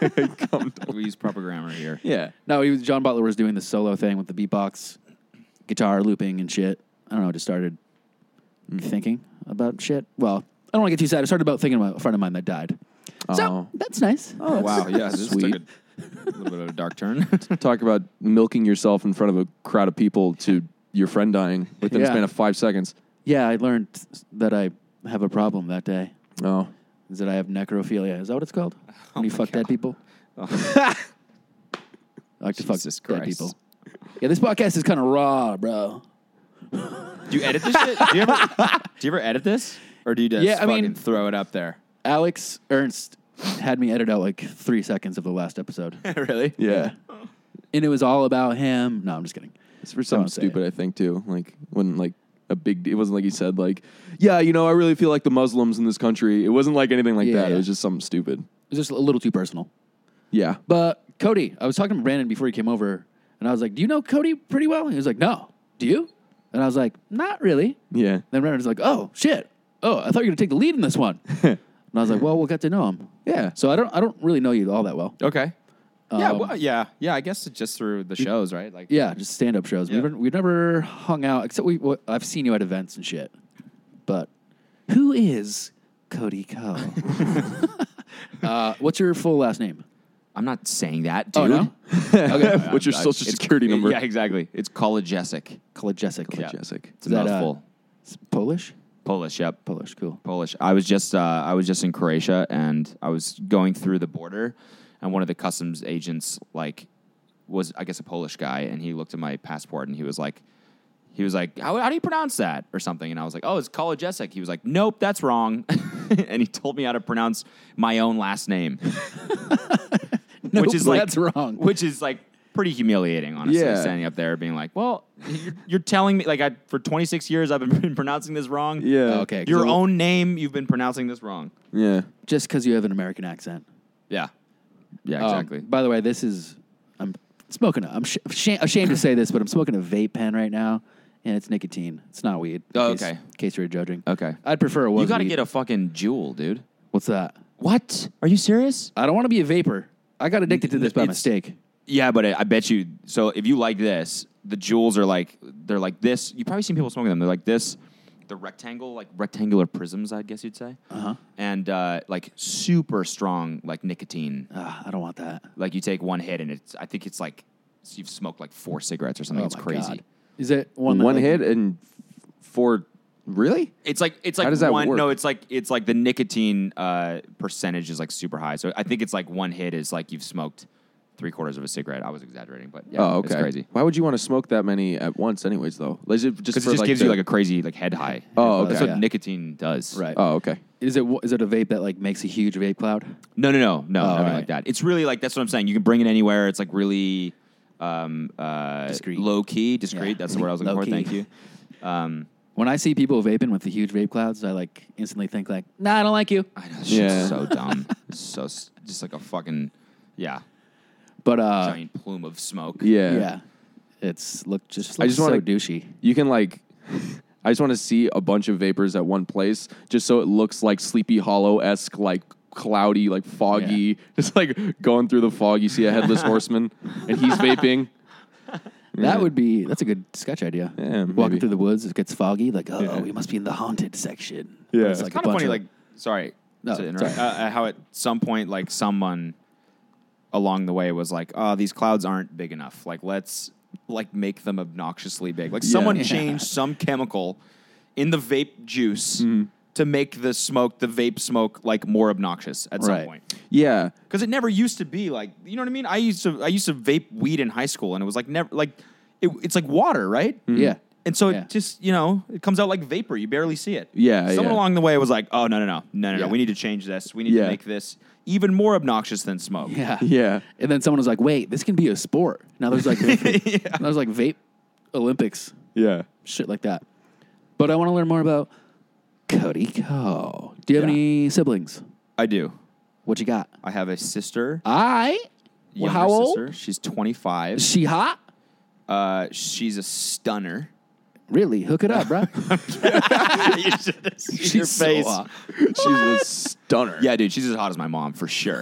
We use proper grammar here. Yeah. No, he was, John Butler was doing the solo thing with the beatbox, guitar looping and shit. I don't know, just started thinking about shit. Well, I don't want to get too sad. I started about thinking about a friend of mine that died. So, Oh. that's nice. Oh wow, yeah, this Sweet. took a little bit of a dark turn. Talk about milking yourself in front of a crowd of people to your friend dying within Yeah. a span of five seconds. Yeah, I learned that I have a problem that day. Oh. Is that I have necrophilia. Is that what it's called? When you my fuck dead God. people? I like to fuck Jesus dead Christ. people. Yeah, this podcast is kind of raw, bro. Do you edit this shit? Do you ever, do you ever edit this, or do you just Yeah, I fucking mean- throw it up there? Alex Ernst had me edit out like three seconds of the last episode. Really? Yeah. And it was all about him. No, I'm just kidding. It's for something Don't say stupid, I think, too. Like, when, like, a big, it wasn't like he said, like, yeah, you know, I really feel like the Muslims in this country. It wasn't like anything like Yeah, that. yeah. It was just something stupid. It was just a little too personal. Yeah. But Cody, I was talking to Brandon before he came over, and I was like, do you know Cody pretty well? And he was like, no. Do you? And I was like, not really. Yeah. Then Brandon was like, oh, shit. Oh, I thought you were going to take the lead in this one. And I was like, well, we'll get to know him. Yeah. So I don't I don't really know you all that well. Okay. yeah, Um, well, yeah, yeah. I guess it's just through the shows, right? Like, Yeah, just stand-up shows. Yeah. We've, we've never hung out, except we. well, I've seen you at events and shit. But who is Cody Ko? uh, what's your full last name? I'm not saying that, dude. Oh, no? Okay. What's your I- social it's- security number? Yeah, exactly. It's Kolajesic. Kolajesic. Yeah. Jessica. It's a Is that, uh, mouthful. It's Polish? Polish, yep. Polish, cool. Polish. I was just uh, I was just in Croatia, and I was going through the border, and one of the customs agents like was I guess a Polish guy, and he looked at my passport and he was like, he was like, how, how do you pronounce that or something? And I was like, oh, it's Kolajesic. He was like, nope, that's wrong, and he told me how to pronounce my own last name, Nope, which is like that's wrong. which is like pretty humiliating, honestly. Yeah. Standing up there being like, well, you're, you're telling me like I for twenty-six years I've been pronouncing this wrong. Yeah. Okay. Your so own name, you've been pronouncing this wrong. Yeah. Just because you have an American accent. Yeah. Yeah, Um, exactly. by the way, this is I'm smoking. A, I'm sh- sh- ashamed to say this, but I'm smoking a vape pen right now, and it's nicotine. It's not weed. in Oh, case- okay. In case you're judging. okay. I'd prefer it was. You got to weed. get a fucking Juul, dude. What's that? What? Are you serious? I don't want to be a vapor. I got addicted to this by It's- mistake. Yeah, but I, I bet you. So if you like this, the Juuls are like they're like this. You've probably seen people smoking them. They're like this. The rectangle, like rectangular prisms, I guess you'd say. Uh huh. And uh, like super strong, like nicotine. Uh, I don't want that. Like you take one hit, and it's. I think it's like you've smoked like four cigarettes or something. Oh it's my crazy. God. Is it one, that, One like- hit and four. Really? It's like it's like How does that one. work? No, it's like it's like the nicotine uh, percentage is like super high. So I think it's like one hit is like you've smoked three quarters of a cigarette. I was exaggerating, but yeah, Oh, okay. it's crazy. Why would you want to smoke that many at once, anyways? Though, is it just Because for it just like gives the- you like a crazy like head high. Oh, That's okay. what Yeah. nicotine does. Right. Oh, okay. Is it is it a vape that like makes a huge vape cloud? No, no, no, no, Oh, nothing right. like that. It's really like that's what I'm saying. You can bring it anywhere. It's like really um, uh, Discreet. low key, discreet. Yeah. That's the word I was looking Low for. key. Thank you. Um, When I see people vaping with the huge vape clouds, I like instantly think like, nah, I don't like you. I know this Yeah. shit's so dumb. It's so s- just like a fucking yeah But uh, giant plume of smoke. Yeah. yeah, it's look just I looks just so wanna- douchey. You can like. I just want to see a bunch of vapors at one place, just so it looks like Sleepy Hollow esque, like cloudy, like foggy. Yeah. Just like going through the fog, you see a headless horseman, and he's vaping. That would be that's a good sketch idea. Yeah, Walking maybe. through the woods, it gets foggy. Like, oh, Yeah. we must be in the haunted section. Yeah. But It's a Kind of bunch funny, like sorry No, to interrupt. sorry. Uh, uh, how at some point like someone along the way was like, oh, these clouds aren't big enough. Like let's like make them obnoxiously big. Like someone Yeah. changed some chemical in the vape juice Mm-hmm. to make the smoke, the vape smoke, like more obnoxious at some Right. point. Yeah. Because it never used to be like, you know what I mean? I used to I used to vape weed in high school, and it was like never like it, it's like water, right? yeah. And so Yeah. it just, you know, it comes out like vapor. You barely see it. Yeah, Someone yeah. along the way was like, oh, no, no, no. No, no, Yeah. no. We need to change this. We need Yeah. to make this even more obnoxious than smoke. Yeah. Yeah. And then someone was like, wait, this can be a sport. Now there's like, vape, now there's like vape Olympics, Yeah. shit like that. But I want to learn more about Cody Co. Do you have Yeah. any siblings? I do. What you got? I have a sister. I. Well, younger how old? sister. She's twenty-five. Is she hot? Uh, she's a stunner. Really? Hook it up, bro. You should have seen She's her so face. hot. She's a stunner. Yeah, dude, she's as hot as my mom for sure.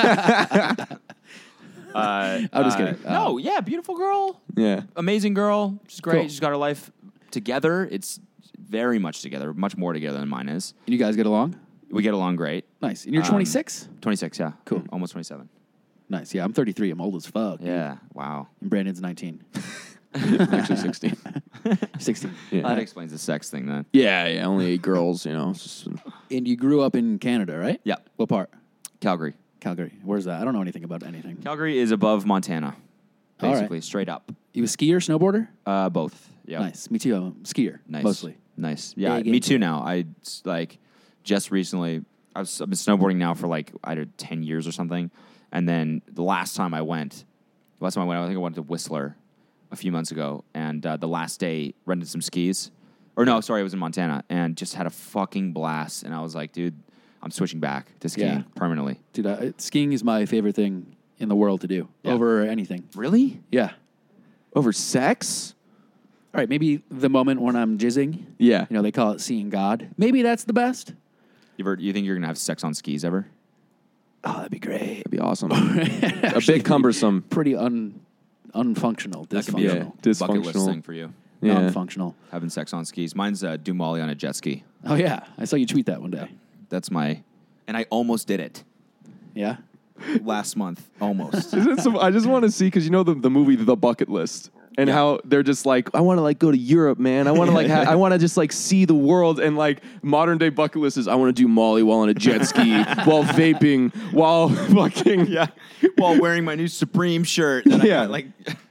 uh, I'm just uh, kidding. No, yeah, beautiful girl, Yeah. amazing girl. She's great. Cool. She's got her life together. It's very much together, much more together than mine is. And you guys get along? We get along great. Nice. And you're Um, twenty-six? twenty-six, yeah, Cool. almost twenty-seven. Nice. Yeah, I'm thirty-three. I'm old as fuck. dude. Yeah, wow. And Brandon's nineteen. Actually, sixteen. sixteen. Yeah. That explains the sex thing then. Yeah, yeah. Only eight girls, you know. It's just- And you grew up in Canada, right? Yeah, What part? Calgary. Calgary. Where's that? I don't know anything about anything. Calgary is above Montana, All right. basically straight up. You a skier, snowboarder? Uh, both. Yeah. Nice. Me too. I'm a skier. Nice. Mostly. Nice. Yeah, Big me into too it. now. I s- like just recently I was, I've been snowboarding now for like I don't know, ten years or something. And then the last time I went, the last time I went, I think I went to Whistler a few months ago, and uh, the last day rented some skis. Or no, sorry, it was in Montana, and just had a fucking blast. And I was like, dude, I'm switching back to skiing Yeah. permanently. Dude, I, skiing is my favorite thing in the world to do Yeah. over anything. Really? Yeah. Over sex? All right. Maybe the moment when I'm jizzing. Yeah. You know, they call it seeing God. Maybe that's the best. You ever? You think you're gonna have sex on skis ever? Oh, that'd be great. That'd be awesome. A bit cumbersome. Pretty un unfunctional. That could be a Yeah, Dysfunctional. bucket list dysfunctional. thing for you. Yeah. Non-functional. Having sex on skis. Mine's uh, do Molly on a jet ski. Oh yeah, I saw you tweet that one day. That's my, and I almost did it Yeah. last month. Almost. Isn't some, I just want to see, because you know the, the movie The Bucket List, and how they're just like, I want to like go to Europe, man. I want to like, ha- I want to just like see the world. And like modern day bucket list is, I want to do Molly while on a jet ski, while vaping, while fucking yeah. While wearing my new Supreme shirt. That Yeah. I got, like.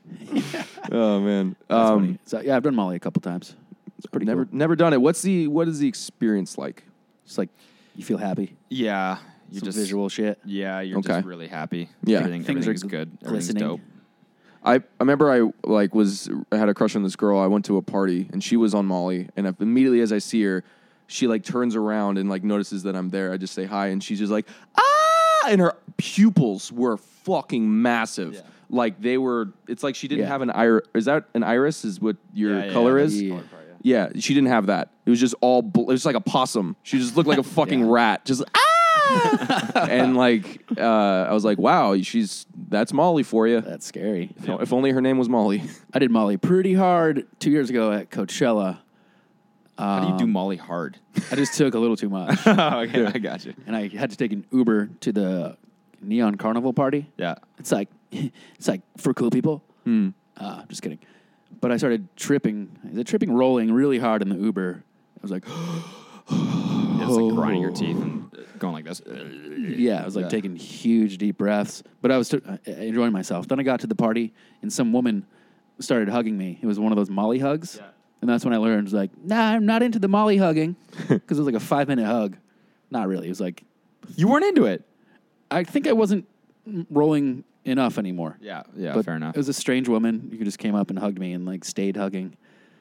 Oh man, That's um, funny. So yeah, I've done Molly a couple times. It's pretty never cool. never done it. What's the what is the experience like? It's like you feel happy. Yeah. You Some just visual shit. Yeah, you're Okay. just really happy. Yeah. Everything, Things are everything's good. Everything's glistening. dope. I, I remember I like was I had a crush on this girl. I went to a party and she was on Molly, and if, immediately as I see her, she like turns around and like notices that I'm there. I just say hi, and she's just like ah, and her pupils were fucking massive. Yeah. Like they were. It's like she didn't Yeah. have an iris. Is that an iris? Is what your Yeah, yeah, color yeah, is? that's the Yeah. color part, Yeah, she didn't have that. It was just all. Bl- it was like a possum. She just looked like a fucking Yeah. rat. Just ah, and like uh, I was like, wow, she's that's Molly for you. That's scary. If, if only her name was Molly. I did Molly pretty hard two years ago at Coachella. How do you do Molly hard? I just took a little too much, oh, okay, I got you. and I had to take an Uber to the Neon Carnival party. Yeah. It's like it's like for cool people. Hmm. Uh, just kidding. But I started tripping. Is it tripping, rolling really hard in the Uber? I was like, It's like grinding your teeth and going like this. yeah, I was like Yeah. taking huge deep breaths. But I was t- uh, enjoying myself. Then I got to the party, and some woman started hugging me. It was one of those Molly hugs. Yeah. And that's when I learned, like, nah, I'm not into the Molly hugging. Because it was like a five minute hug. Not really. It was like, You weren't into it. I think I wasn't rolling enough anymore. Yeah, yeah, But fair enough. It was a strange woman who just came up and hugged me and like stayed hugging.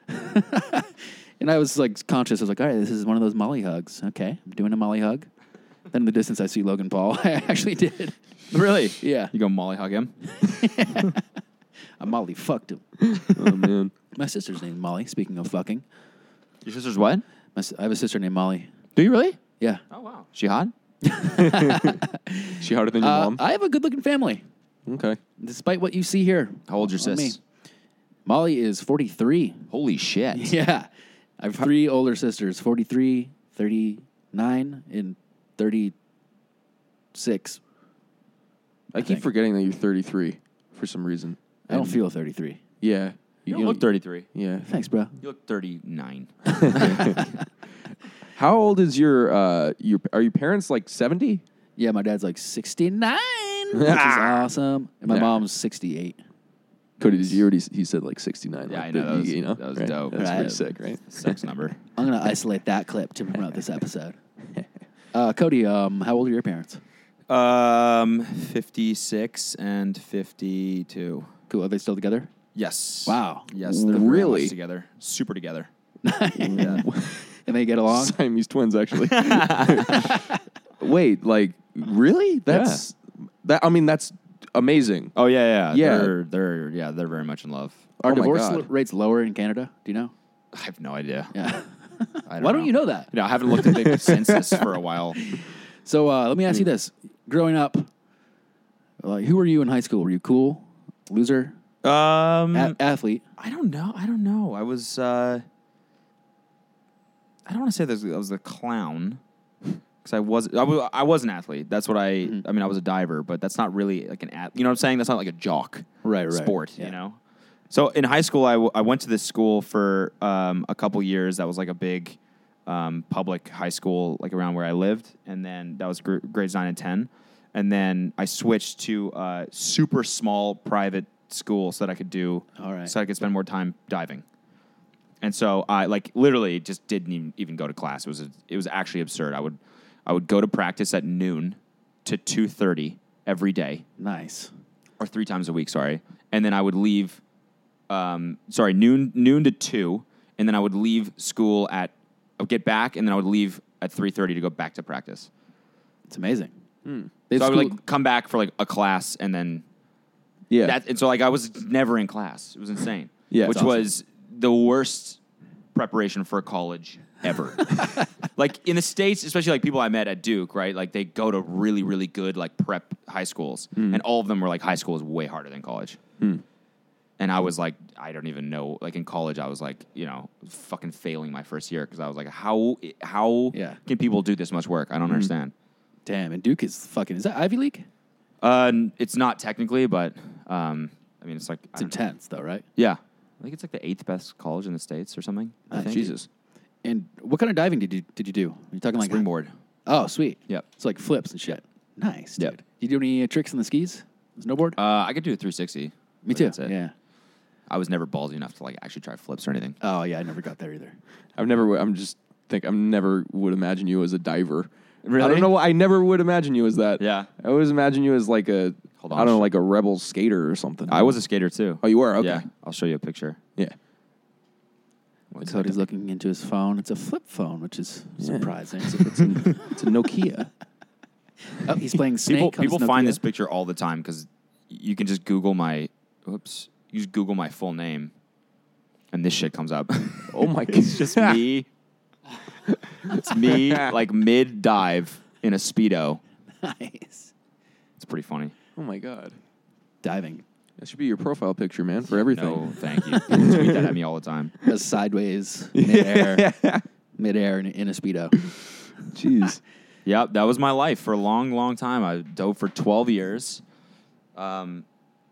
And I was like conscious. I was like, all right, this is one of those Molly hugs. Okay, I'm doing a Molly hug. Then in the distance, I see Logan Paul. I actually did. Really? Yeah. You go Molly hug him? I Molly fucked him. Oh man, My sister's named Molly. Speaking of fucking, Your sister's what? my, s- I have a sister named Molly. Do you really? Yeah. Oh, wow. She hot? she harder than your Uh, mom. I have a good looking family, Okay, despite what you see here. How old's your on me. sis? Molly is forty-three. Holy shit. Yeah. I have three older sisters, forty-three, thirty-nine, and thirty-six. I, keep think. forgetting that you're thirty-three for some reason. I don't And- feel thirty-three. Yeah, You don't look thirty-three. Yeah. Thanks, bro. You look thirty-nine. How old is your uh your are your parents like seventy? Yeah, my dad's like sixty-nine, which is awesome. And my Yeah. mom's sixty-eight. Cody, did you already? He said like sixty-nine. Yeah, like I know, the- that was- you know, that was right? dope. That's Right. pretty sick, right? Sex number. I'm gonna isolate that clip to promote this episode. Uh, Cody, um, how old are your parents? Um, fifty-six and fifty-two. Cool. Are they still together? Yes. Wow. Yes, they're very Really? much together. Super together. And they get along? Siamese twins, actually. Wait, like really? That's that. I mean, that's amazing. Oh yeah, yeah, Yeah. They're they're yeah they're very much in love. Are Oh my divorce God. rates lower in Canada? Do you know? I have no idea. Yeah. I Why don't you know that? You know, I haven't looked at the census for a while. So uh, let me ask you this: growing up, like, who were you in high school? Were you cool, loser, Um, A- athlete? I don't know. I don't know. I was. Uh, I don't want to say that I was a clown because I was. I was. I was an athlete. That's what I. Mm-hmm. I mean, I was a diver, but that's not really like an at. You know what I'm saying? That's not like a jock. Right, right. Sport. Yeah. You know. So in high school, I, w- I went to this school for um, a couple years. That was like a big um, public high school, like around where I lived, and then that was gr- grades nine and ten, and then I switched to a super small private school so that I could do. All right. So I could spend more time diving. And so I like literally just didn't even, even go to class. It was a, it was actually absurd. I would I would go to practice at noon to two thirty every day, Nice. or three times a week. Sorry, and then I would leave. Um, sorry, noon noon to two, and then I would leave school at. I would get back, and then I would leave at three thirty to go back to practice. It's amazing. They So have I would school- like come back for like a class, and then Yeah. that. And so like I was never in class. It was insane. Yeah, which it's awesome. was the worst preparation for college ever. Like in the States, especially like people I met at Duke, right? Like they go to really, really good like prep high schools, Hmm. and all of them were like high school is way harder than college. And I was like, I don't even know. Like in college, I was like, you know, fucking failing my first year because I was like, how how Yeah. can people do this much work? I don't Hmm. understand. Damn, and Duke is fucking. Is that Ivy League? Uh, n- it's not technically, but um, I mean, it's like I It's don't know. intense, though, right? Yeah, I think it's like the eighth best college in the States or something. I Nice. think. Jesus. And what kind of diving did you did you do? Are you talking like Springboard. Oh, sweet. Yep. It's like flips and shit. Nice, dude. Yep. Did you do any uh, tricks on the skis? Snowboard? Uh, I could do a three sixty. Me but too. that's it. Yeah. I was never ballsy enough to like actually try flips or anything. Oh yeah, I never got there either. I've never. I'm just think. I'm never would imagine you as a diver. I Really? don't know. I never would imagine you as that. Yeah. I always imagine you as like a. Hold on. I don't know, like a rebel skater or something. I was a skater too. Oh, you were? Okay. Yeah, I'll show you a picture. Yeah. One Cody's second. looking into his phone. It's a flip phone, which is surprising. It's a, it's a, it's a Nokia. Oh, he's playing Snake. People, on his people find Nokia. this picture all the time because you can just Google my. Oops. You just Google my full name, and this shit comes up. Oh my god. It's just me. It's me, like mid dive in a Speedo. Nice. It's pretty funny. Oh my god. Diving. That should be your profile picture, man, for everything. No, thank you. People tweet that at me all the time. Just sideways, midair, midair in, in a Speedo. Jeez. Yep, that was my life for a long, long time. I dove for twelve years, um,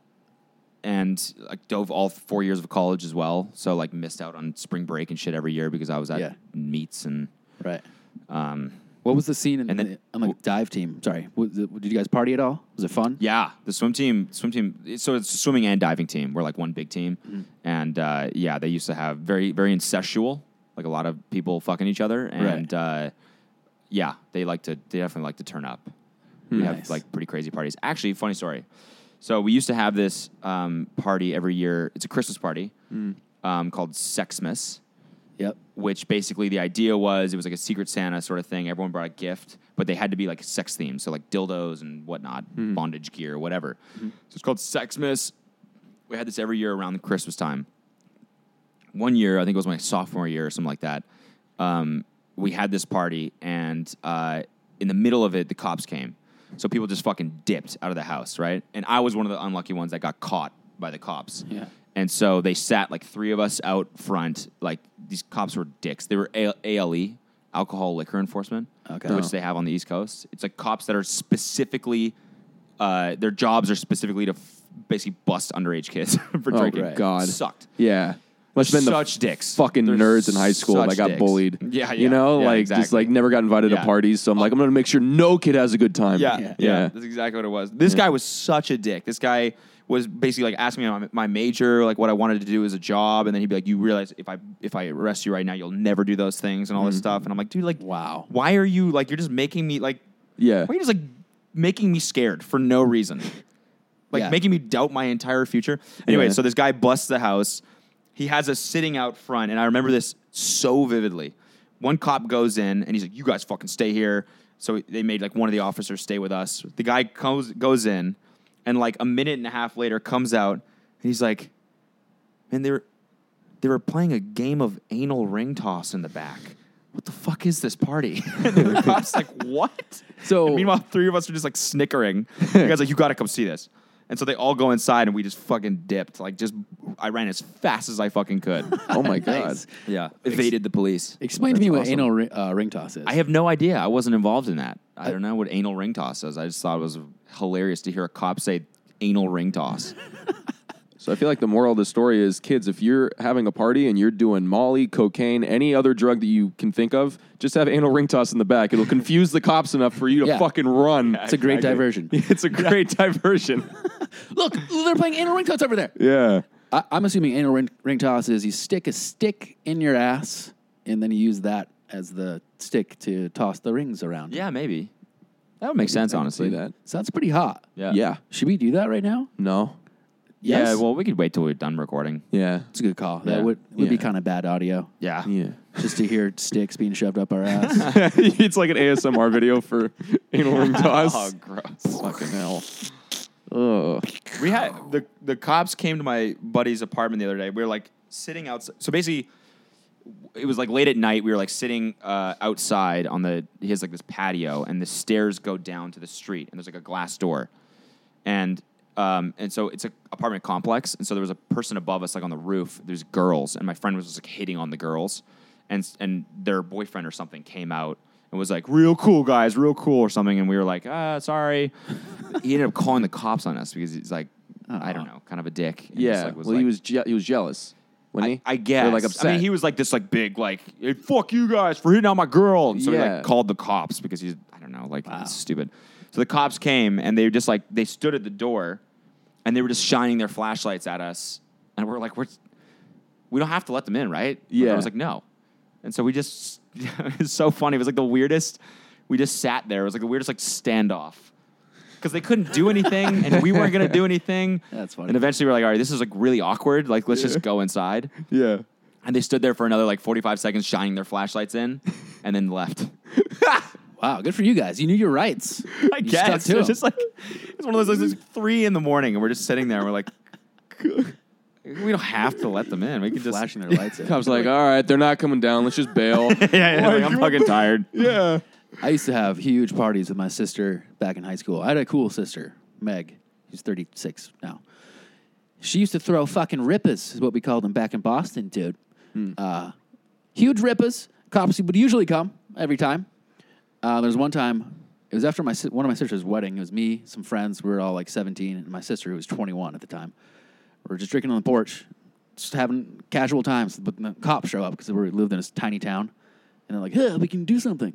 and I dove all four years of college as well. So like missed out on spring break and shit every year because I was at Yeah. meets and Right. um, What was the scene in And then- the, on the dive team? Sorry. Was it, did you guys party at all? Was it fun? yeah, the swim team, swim team. So it's a swimming and diving team. We're like one big team, Mm-hmm. and uh, yeah, they used to have very, very incestual, like a lot of people fucking each other, and uh, yeah, they like to, they definitely like to turn up. We Nice. have like pretty crazy parties. Actually, funny story. So we used to have this um, party every year. It's a Christmas party um, called Sexmas, Yep. which basically the idea was it was like a Secret Santa sort of thing. Everyone brought a gift, but they had to be like sex themed, so like dildos and whatnot, bondage gear, whatever. So it's called Sexmas. We had this every year around the Christmas time. One year, I think it was my sophomore year or something like that. Um, we had this party, and uh, in the middle of it, the cops came. So people just fucking dipped out of the house, right? And I was one of the unlucky ones that got caught by the cops. Yeah. And so they sat like three of us out front. Like these cops were dicks. They were A- ALE, Alcohol Liquor Enforcement, Okay. which Oh. they have on the East Coast. It's like cops that are specifically, uh, their jobs are specifically to f- basically bust underage kids for Oh, drinking. right. God. Sucked. Yeah. Must have been such the dicks. fucking They're nerds in high school such that got dicks. bullied. Yeah, yeah. You know, Yeah, like just exactly. like never got invited Yeah. to parties. So I'm like, I'm gonna make sure no kid has a good time. Yeah, yeah. yeah, That's exactly what it was. This guy was such a dick. This guy was basically like asking me my, my major, like what I wanted to do as a job, and then he'd be like, "You realize if I if I arrest you right now, you'll never do those things and all this stuff." And I'm like, "Dude, like, Wow. why are you like? You're just making me like, Yeah. why are you just like making me scared for no reason, like Yeah. making me doubt my entire future?" Anyway, Yeah. so this guy busts the house. He has us sitting out front, and I remember this so vividly. One cop goes in, and he's like, "You guys fucking stay here." So they made like one of the officers stay with us. The guy goes goes in, and like a minute and a half later comes out, and he's like, "Man, they were they were playing a game of anal ring toss in the back. What the fuck is this party?" And the cop's like, "What?" So- And meanwhile, three of us are just like snickering. The guy's like, "You got to come see this." And so they all go inside, and we just fucking dipped. Like, just I ran as fast as I fucking could. Oh my god. Nice. Yeah, evaded the police. Explain to me what awesome. anal ri- uh, ring toss is. I have no idea. I wasn't involved in that. I don't know what anal ring toss is. I just thought it was hilarious to hear a cop say anal ring toss. So I feel like the moral of the story is, kids, if you're having a party and you're doing Molly, cocaine, any other drug that you can think of, just have anal ring toss in the back. It'll confuse the cops enough for you to Yeah. fucking run. It's a great diversion. It's a great diversion. Look, they're playing anal ring toss over there. Yeah. I, I'm assuming anal ring, ring toss is you stick a stick in your ass, and then you use that as the stick to toss the rings around. Yeah, maybe. That would make sense, I can honestly. see that. Sounds pretty hot. Yeah. Yeah. Should we do that right now? No. Yeah, Yes? well, we could wait till we're done recording. Yeah. It's a good call. Yeah. That would, would be Yeah. kind of bad audio, Yeah. Yeah. just to hear sticks being shoved up our ass. It's like an A S M R video for anal ring toss. Oh, gross. Fucking hell. Ugh. We had the the cops came to my buddy's apartment the other day. We were like sitting outside. So basically, it was like late at night. We were like sitting uh, outside on the. He has like this patio, and the stairs go down to the street, and there's like a glass door, and um and so it's an apartment complex, and so there was a person above us like on the roof. There's girls, and my friend was just like hitting on the girls, and and their boyfriend or something came out and was like, "Real cool guys, real cool" or something, and we were like, "Ah, sorry." He ended up calling the cops on us because he's like, I don't know, kind of a dick. and just, Yeah. like, was well, like- he was je- he was jealous. Wasn't I, he? I guess. Or, like upset. I mean, he was like this, like big, like, hey, "Fuck you guys for hitting on my girl." And so he Yeah. like called the cops because he's, I don't know, like he's stupid. So the cops came and they were just like they stood at the door, and they were just shining their flashlights at us, and we're like, we're, we don't have to let them in, right? Yeah. I was like, no, and so we just, it was so funny. It was like the weirdest. We just sat there. It was like the weirdest like standoff. Because they couldn't do anything, and we weren't going to do anything. That's funny. And eventually we were like, all right, this is like really awkward. Like, let's just go inside. yeah. And they stood there for another like forty-five seconds shining their flashlights in and then left. Wow, good for you guys. You knew your rights. I You guess. stuck to It was 'em. just like, it's one of those, like, it's three in the morning and we're just sitting there and we're like, we don't have to let them in. We can just. Flashing their lights. I was like, all right, they're not coming down. Let's just bail. yeah, yeah, like, I'm fucking tired. yeah. I used to have huge parties with my sister back in high school. I had a cool sister, Meg. She's thirty-six now. She used to throw fucking rippas, is what we called them back in Boston, dude. Uh, huge rippas. Cops would usually come every time. Uh, there was one time, it was after my si- one of my sister's wedding. It was me, some friends. We were all like seventeen, and my sister, who was twenty-one at the time. We were just drinking on the porch, just having casual times. But the cops show up because we lived in this tiny town. And they're like, hey, we can do something.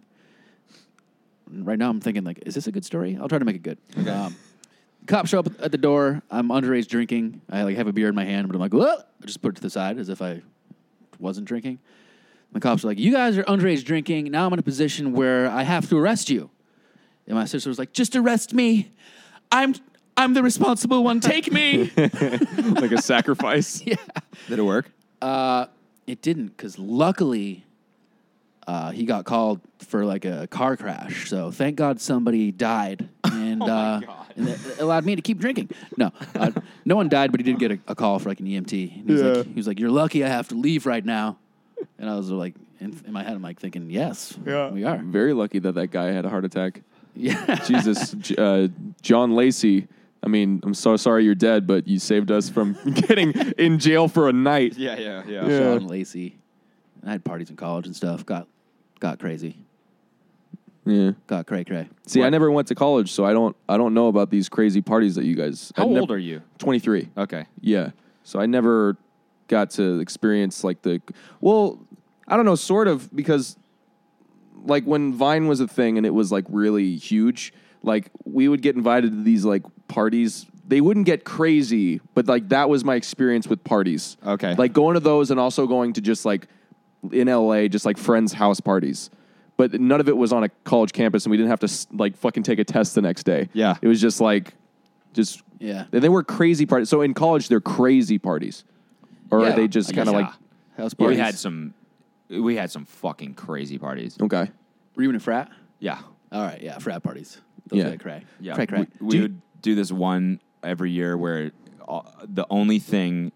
And right now I'm thinking, like, is this a good story? I'll try to make it good. Um, cops show up at the door. I'm underage drinking. I like have a beer in my hand, but I'm like, whoa! I just put it to the side as if I wasn't drinking. And the cops are like, you guys are underage drinking. Now I'm in a position where I have to arrest you. And my sister was like, just arrest me. I'm I'm the responsible one. Take me. Like a sacrifice. Yeah. Did it work? Uh, it didn't, because luckily uh, he got called for like a car crash. So thank God somebody died, and, uh, and it allowed me to keep drinking. No, uh, no one died, but he did get a, a call for like an E M T. And he, was Yeah. like, he was like, "You're lucky I have to leave right now." And I was like, in, in my head, I'm like thinking, "Yes, Yeah. we are." Very lucky that that guy had a heart attack. Yeah, Jesus. J- uh, John Lacey. I mean, I'm so sorry you're dead, but you saved us from getting in jail for a night. Yeah, yeah, yeah. Yeah. Sean Lacey. I had parties in college and stuff. Got got crazy. Yeah. Got cray cray. See, I never went to college, so I don't I don't know about these crazy parties that you guys. How I'd old nev- are you? twenty-three. Okay. Yeah. So I never got to experience like the well, I don't know, sort of because like when Vine was a thing and it was like really huge, like we would get invited to these like parties. They wouldn't get crazy, but like that was my experience with parties. Okay. Like going to those and also going to just like in L A, just like friends' house parties. But none of it was on a college campus and we didn't have to like fucking take a test the next day. Yeah. It was just like, just, Yeah. and they were crazy parties. So in college, they're crazy parties. Or Yeah, are they just I kind of guess, like, yeah. House We parties. had some, we had some fucking crazy parties. okay. Were you in a frat? Yeah. All right, yeah, frat parties. Those Yeah. get cray. Yeah. Cray, cray. We, we would do this one every year where uh, the only thing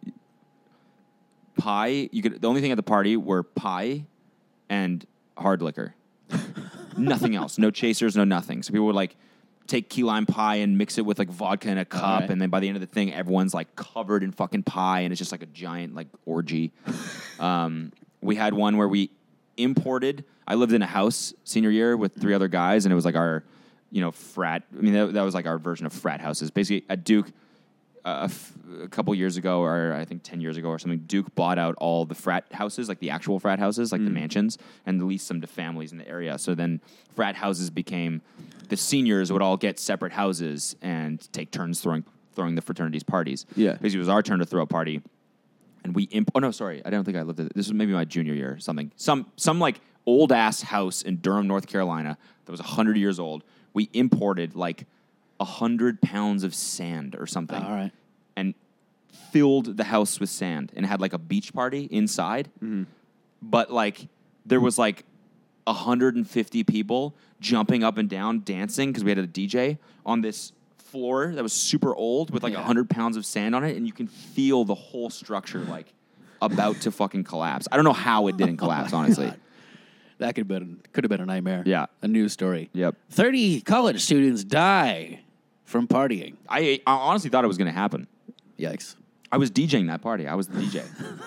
pie you could the only thing at the party were pie and hard liquor. Nothing else. No chasers, no nothing. So people would like take key lime pie and mix it with like vodka in a cup, right. and then by the end of the thing, everyone's like covered in fucking pie, and it's just like a giant like orgy. um, we had one where we imported. I lived in a house senior year with three other guys, and it was like our, you know, frat. I mean, that, that was like our version of frat houses. Basically, at Duke, uh, a, f- a couple years ago, or I think ten years ago or something, Duke bought out all the frat houses, like the actual frat houses, like the mansions, and leased them to families in the area. So then frat houses became, the seniors would all get separate houses and take turns throwing throwing the fraternities parties. Yeah. Basically, it was our turn to throw a party. And we, imp- oh no, sorry, I don't think I lived it. This was maybe my junior year or something. Some, some like old ass house in Durham, North Carolina that was one hundred years old. We imported like one hundred pounds of sand or something. All right. And filled the house with sand and had like a beach party inside. Mm-hmm. But like there was like one hundred fifty people jumping up and down, dancing because we had a D J on this floor that was super old with like Yeah. one hundred pounds of sand on it, and you can feel the whole structure like about to fucking collapse. I don't know how it didn't collapse, honestly. God. That could have been could have been a nightmare. Yeah. A news story. Yep. Thirty college students die from partying. I, I honestly thought it was going to happen. Yikes. I was DJing that party. I was the D J,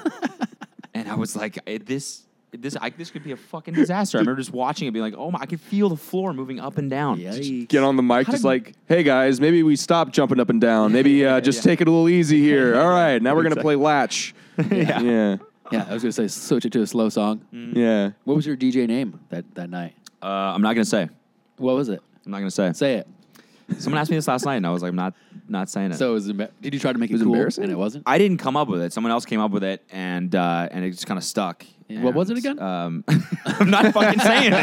and I was like, eh, "This, this, I, this could be a fucking disaster." I remember just watching it, being like, "Oh my!" I could feel the floor moving up and down. Yikes. Get on the mic, How just did- like, hey guys, maybe we stop jumping up and down. Maybe uh, just take it a little easy here. All right, now we're going to play Latch. Yeah. Yeah. Yeah, I was gonna say switch it to a slow song. Yeah. What was your D J name that, that night? Uh, I'm not going to say. What was it? I'm not going to say. Say it. Someone asked me this last night, and I was like, "I'm not, not saying it." So it was emba- did you try to make it, was cool embarrassing? and it wasn't? I didn't come up with it. Someone else came up with it, and uh, and it just kind of stuck. What was it And, again? Um, I'm not fucking saying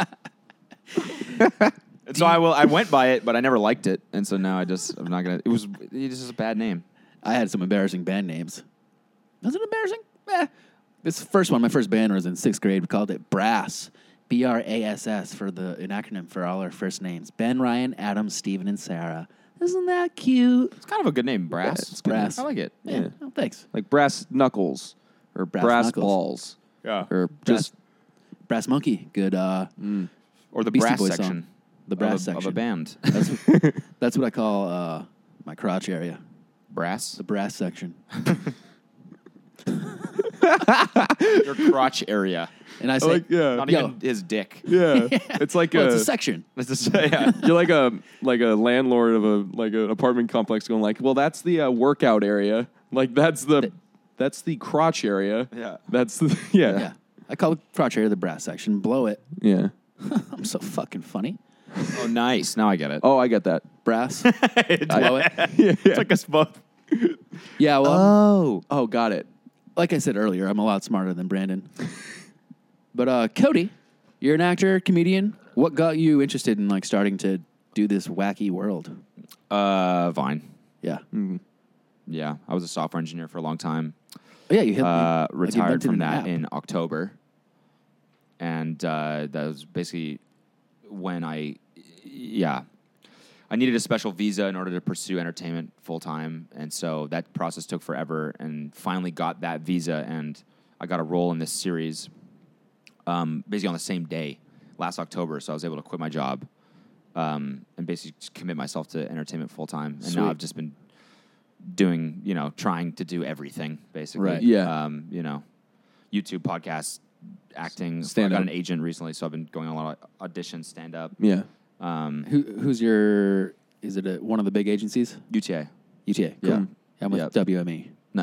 it. And so I will. I went by it, but I never liked it, and so now I just I'm not gonna. It was it just a bad name. I had some embarrassing band names. Was it embarrassing? Eh. This first one, my first band was in sixth grade. We called it Brass. B R A S S for the an acronym for all our first names. Ben, Ryan, Adam, Steven, and Sarah. Isn't that cute? It's kind of a good name, Brass. Yeah, it's good. Brass. I like it. Yeah. Oh, thanks. Like brass knuckles or Brass brass, knuckles. balls. Yeah. Or Brass, just Brass Monkey. Good. Uh, Or the Beastie brass Boys section. song. The brass of a, section. of a band. That's, that's what I call uh, my crotch area. Brass. The brass section. Your crotch area. And I say, like, yeah. Not Yo. even his dick. yeah. It's like well, a, it's a section. Let's just say, yeah. you're like a like a landlord of a like an apartment complex going like, well, that's the uh, workout area. Like that's the that's the crotch area. Yeah. That's the yeah. Yeah. I call the crotch area the brass section. Blow it. Yeah. I'm so fucking funny. Oh, nice. Now I get it. Oh, I get that. Brass. Blow it. Yeah. yeah. It's like us both. Yeah, well, Oh. Oh, got it. like I said earlier, I'm a lot smarter than Brandon. But uh, Cody, you're an actor, comedian. What got you interested in like starting to do this wacky world? Uh, Vine. Yeah. Yeah. I was a software engineer for a long time. Oh, yeah, you hit Uh, like, retired invented from an that app. in October. And uh, that was basically when I, yeah, I needed a special visa in order to pursue entertainment full time. And so that process took forever, and finally got that visa. And I got a role in this series um, basically on the same day, last October. So I was able to quit my job um, and basically just commit myself to entertainment full time. And Sweet. now I've just been doing, you know, trying to do everything basically. Right. Yeah. Um, you know, YouTube, podcasts, acting. Stand I got up. an agent recently, so I've been going on a lot of auditions, stand up. Yeah. Um, Who, who's your, is it a, one of the big agencies? U T A. U T A. Cool. Yeah. I'm with Yep. W M E. Nice.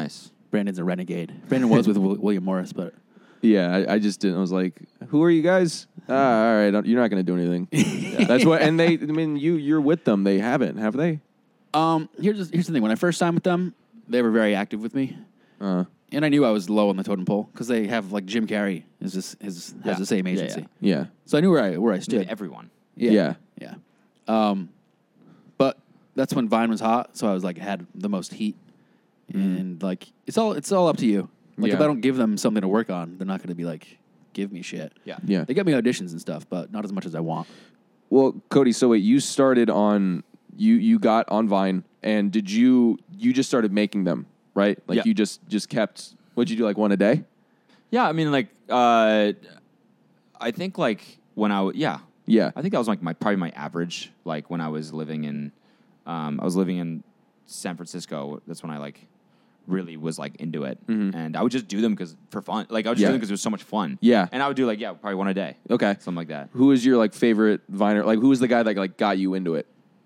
Brandon's a renegade. Brandon was with Will- William Morris, but Yeah, I, I just didn't. I was like, "Who are you guys?" Ah, all right, don't- you're not going to do anything. Yeah, that's what. And they, I mean, you you're with them. They haven't, have they? um, here's here's the thing. When I first signed with them, they were very active with me, Uh, and I knew I was low on the totem pole because they have like Jim Carrey is this his Yeah. has the same Yeah, yeah. agency. yeah, So I knew where I where I Dude, stood. everyone. Yeah, yeah. Um, but that's when Vine was hot, so I was like had the most heat, and like it's all it's all up to you. Like if Yeah. I don't give them something to work on, they're not going to be like give me shit. Yeah. yeah. They get me auditions and stuff, but not as much as I want. Well, Cody, so wait, you started on you you got on Vine, and did you you just started making them, right? Like Yeah. you just just kept. What'd you do? Like one a day? Yeah, I mean, like, uh, I think, like, when I, w- yeah, Yeah. I think that was, like, my probably my average, like, when I was living in, um, I was living in San Francisco. That's when I, like, really was, like, into it. And I would just do them because, for fun. Like, I would just Yeah. do them because it was so much fun. Yeah. And I would do, like, yeah, probably one a day. Okay. Something like that. Who is your like favorite Viner? Like who was the guy that like got you into it?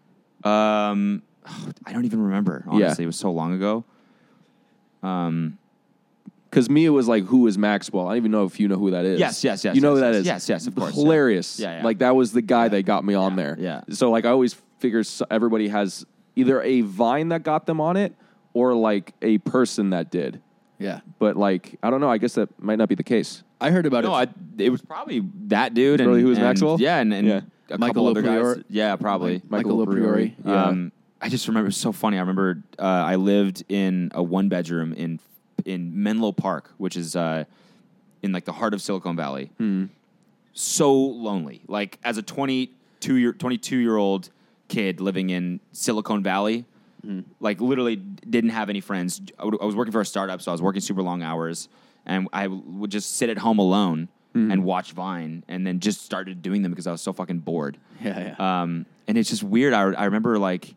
Um, I don't even remember, Yeah. honestly. It was so long ago. Um, Because Mia was like, who is Maxwell? I don't even know if you know who that is. Yes, yes, yes, You know yes, who that yes. is? Yes, yes, of course, yeah. Hilarious. Yeah, yeah. Like that was the guy that got me on Yeah, there. yeah. So like I always figure so- everybody has either a Vine that got them on it or like a person that did. Yeah, But like I don't know. I guess that might not be the case. I heard about no, it. I, it was probably that dude. And, Really, who was and- Maxwell? Yeah, and, and Yeah. a Michael couple other Lopriore. guys. Yeah, probably. Michael Lopriore. Yeah. Um, I just remember it was so funny. I remember uh, I lived in a one bedroom in in Menlo Park, which is uh, in like the heart of Silicon Valley. Hmm. So lonely. Like as a twenty-two year twenty-two year old kid living in Silicon Valley, like literally didn't have any friends. I would- I was working for a startup, so I was working super long hours, and I would just sit at home alone and watch Vine, and then just started doing them because I was so fucking bored. yeah, yeah. Um, and it's just weird. I, I remember like,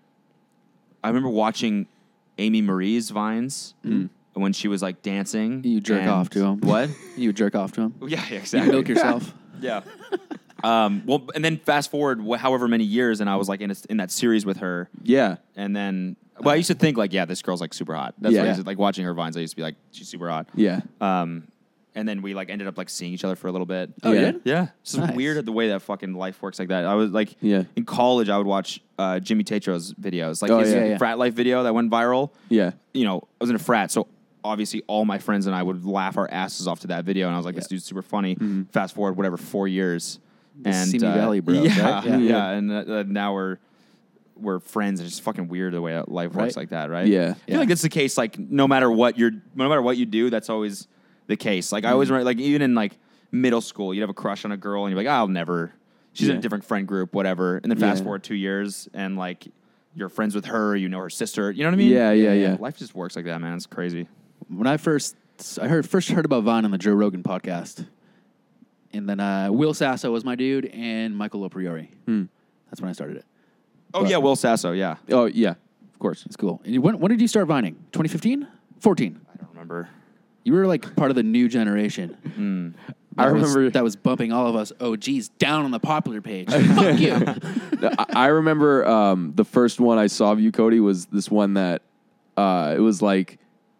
I remember watching Amy Marie's Vines when she was like dancing. you jerk and- off to him. What? You jerk off to him. Yeah, yeah, You exactly. milk yourself. Yeah. um, well, and then fast forward wh- however many years, and I was like in a, in that series with her, Yeah. and then. Well, I used to think like, yeah, this girl's like super hot. That's Yeah. what I used to, like watching her Vines. I used to be like, she's super hot. Yeah. Um, and then we like ended up like seeing each other for a little bit. Oh, Yeah. you did? Yeah, it's just Nice. weird the way that fucking life works like that. I was like, Yeah. in college, I would watch uh, Jimmy Tatro's videos, like Oh, his yeah, yeah. frat life video that went viral. Yeah. You know, I was in a frat, so obviously all my friends and I would laugh our asses off to that video, and I was like, this dude's super funny. Fast forward, whatever, four years, The and Simi uh, Valley Bros, yeah, right? yeah, Yeah. and uh, uh, now we're. We're friends. It's just fucking weird the way that life works Right? like that, right? Yeah. I feel Yeah. like that's the case. Like no matter what you're, no matter what you do, that's always the case. Like I always remember, like even in like middle school, you'd have a crush on a girl, and you're like, I'll never. She's in Yeah. a different friend group, whatever. And then fast Yeah. forward two years, and like you're friends with her, you know her sister. You know what I mean? Yeah, yeah, yeah. Life just works like that, man. It's crazy. When I first, I heard first heard about Vine on the Joe Rogan podcast, and then uh, Will Sasso was my dude, and Michael Lopriore. That's when I started it. Oh yeah, Will Sasso. Yeah, Oh yeah. Of course. It's cool. And you, when, when did you start vining? twenty fifteen? fourteen? I don't remember. You were like part of the new generation. I That was- remember- that was bumping all of us O Gs down on the popular page. Fuck you. I, I remember um, the first one I saw of you, Cody, was this one that uh, it was like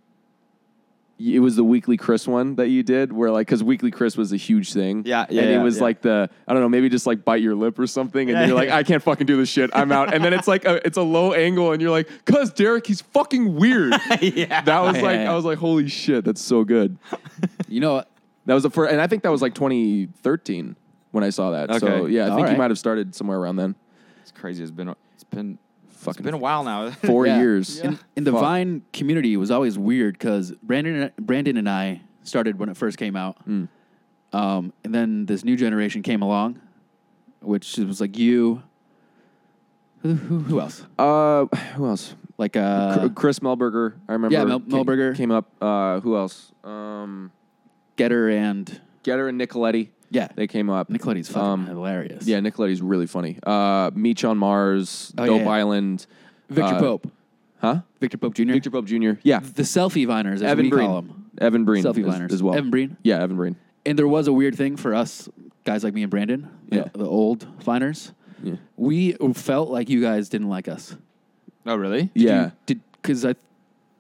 it was the Weekly Chris one that you did, where like because Weekly Chris was a huge thing. Yeah, yeah, and it yeah, was yeah. like the I don't know, maybe just like bite your lip or something, and Yeah, you're like, yeah. I can't fucking do this shit, I'm out. And then it's like a, it's a low angle, and you're like, cuz Derek, he's fucking weird. yeah. That was Yeah, like yeah. I was like, holy shit, that's so good. You know, That was the first, and I think that was like twenty thirteen when I saw that. So Okay. yeah, I All think you right. might have started somewhere around then. It's crazy. It's been it's been Fucking it's been a while now. Four yeah. years. In, in the Fuck. Vine community, it was always weird because Brandon, Brandon and I started when it first came out. Mm. Um, and then this new generation came along, which was like you. Who, who, who else? Uh, who else? Like uh, Cr- Chris Melberger, I remember. Yeah, Mel- ca- Melberger. came up. Uh, who else? Um, Getter and Getter and Nicoletti. yeah, They came up. Nicoletti's fucking Um, hilarious. Yeah, Nicoletti's really funny. Uh, Meech on Mars, Oh, Dope yeah, yeah. Island. Victor uh, Pope, Huh? Victor Pope Junior Victor Pope Junior Yeah. the selfie viners, as Evan we Breen. call them, Evan Breen. selfie as, viners as well. Evan Breen. Yeah, Evan Breen. And there was a weird thing for us guys like me and Brandon, the, Yeah. the old viners. Yeah. We felt like you guys didn't like us. Oh really? Yeah. Did because I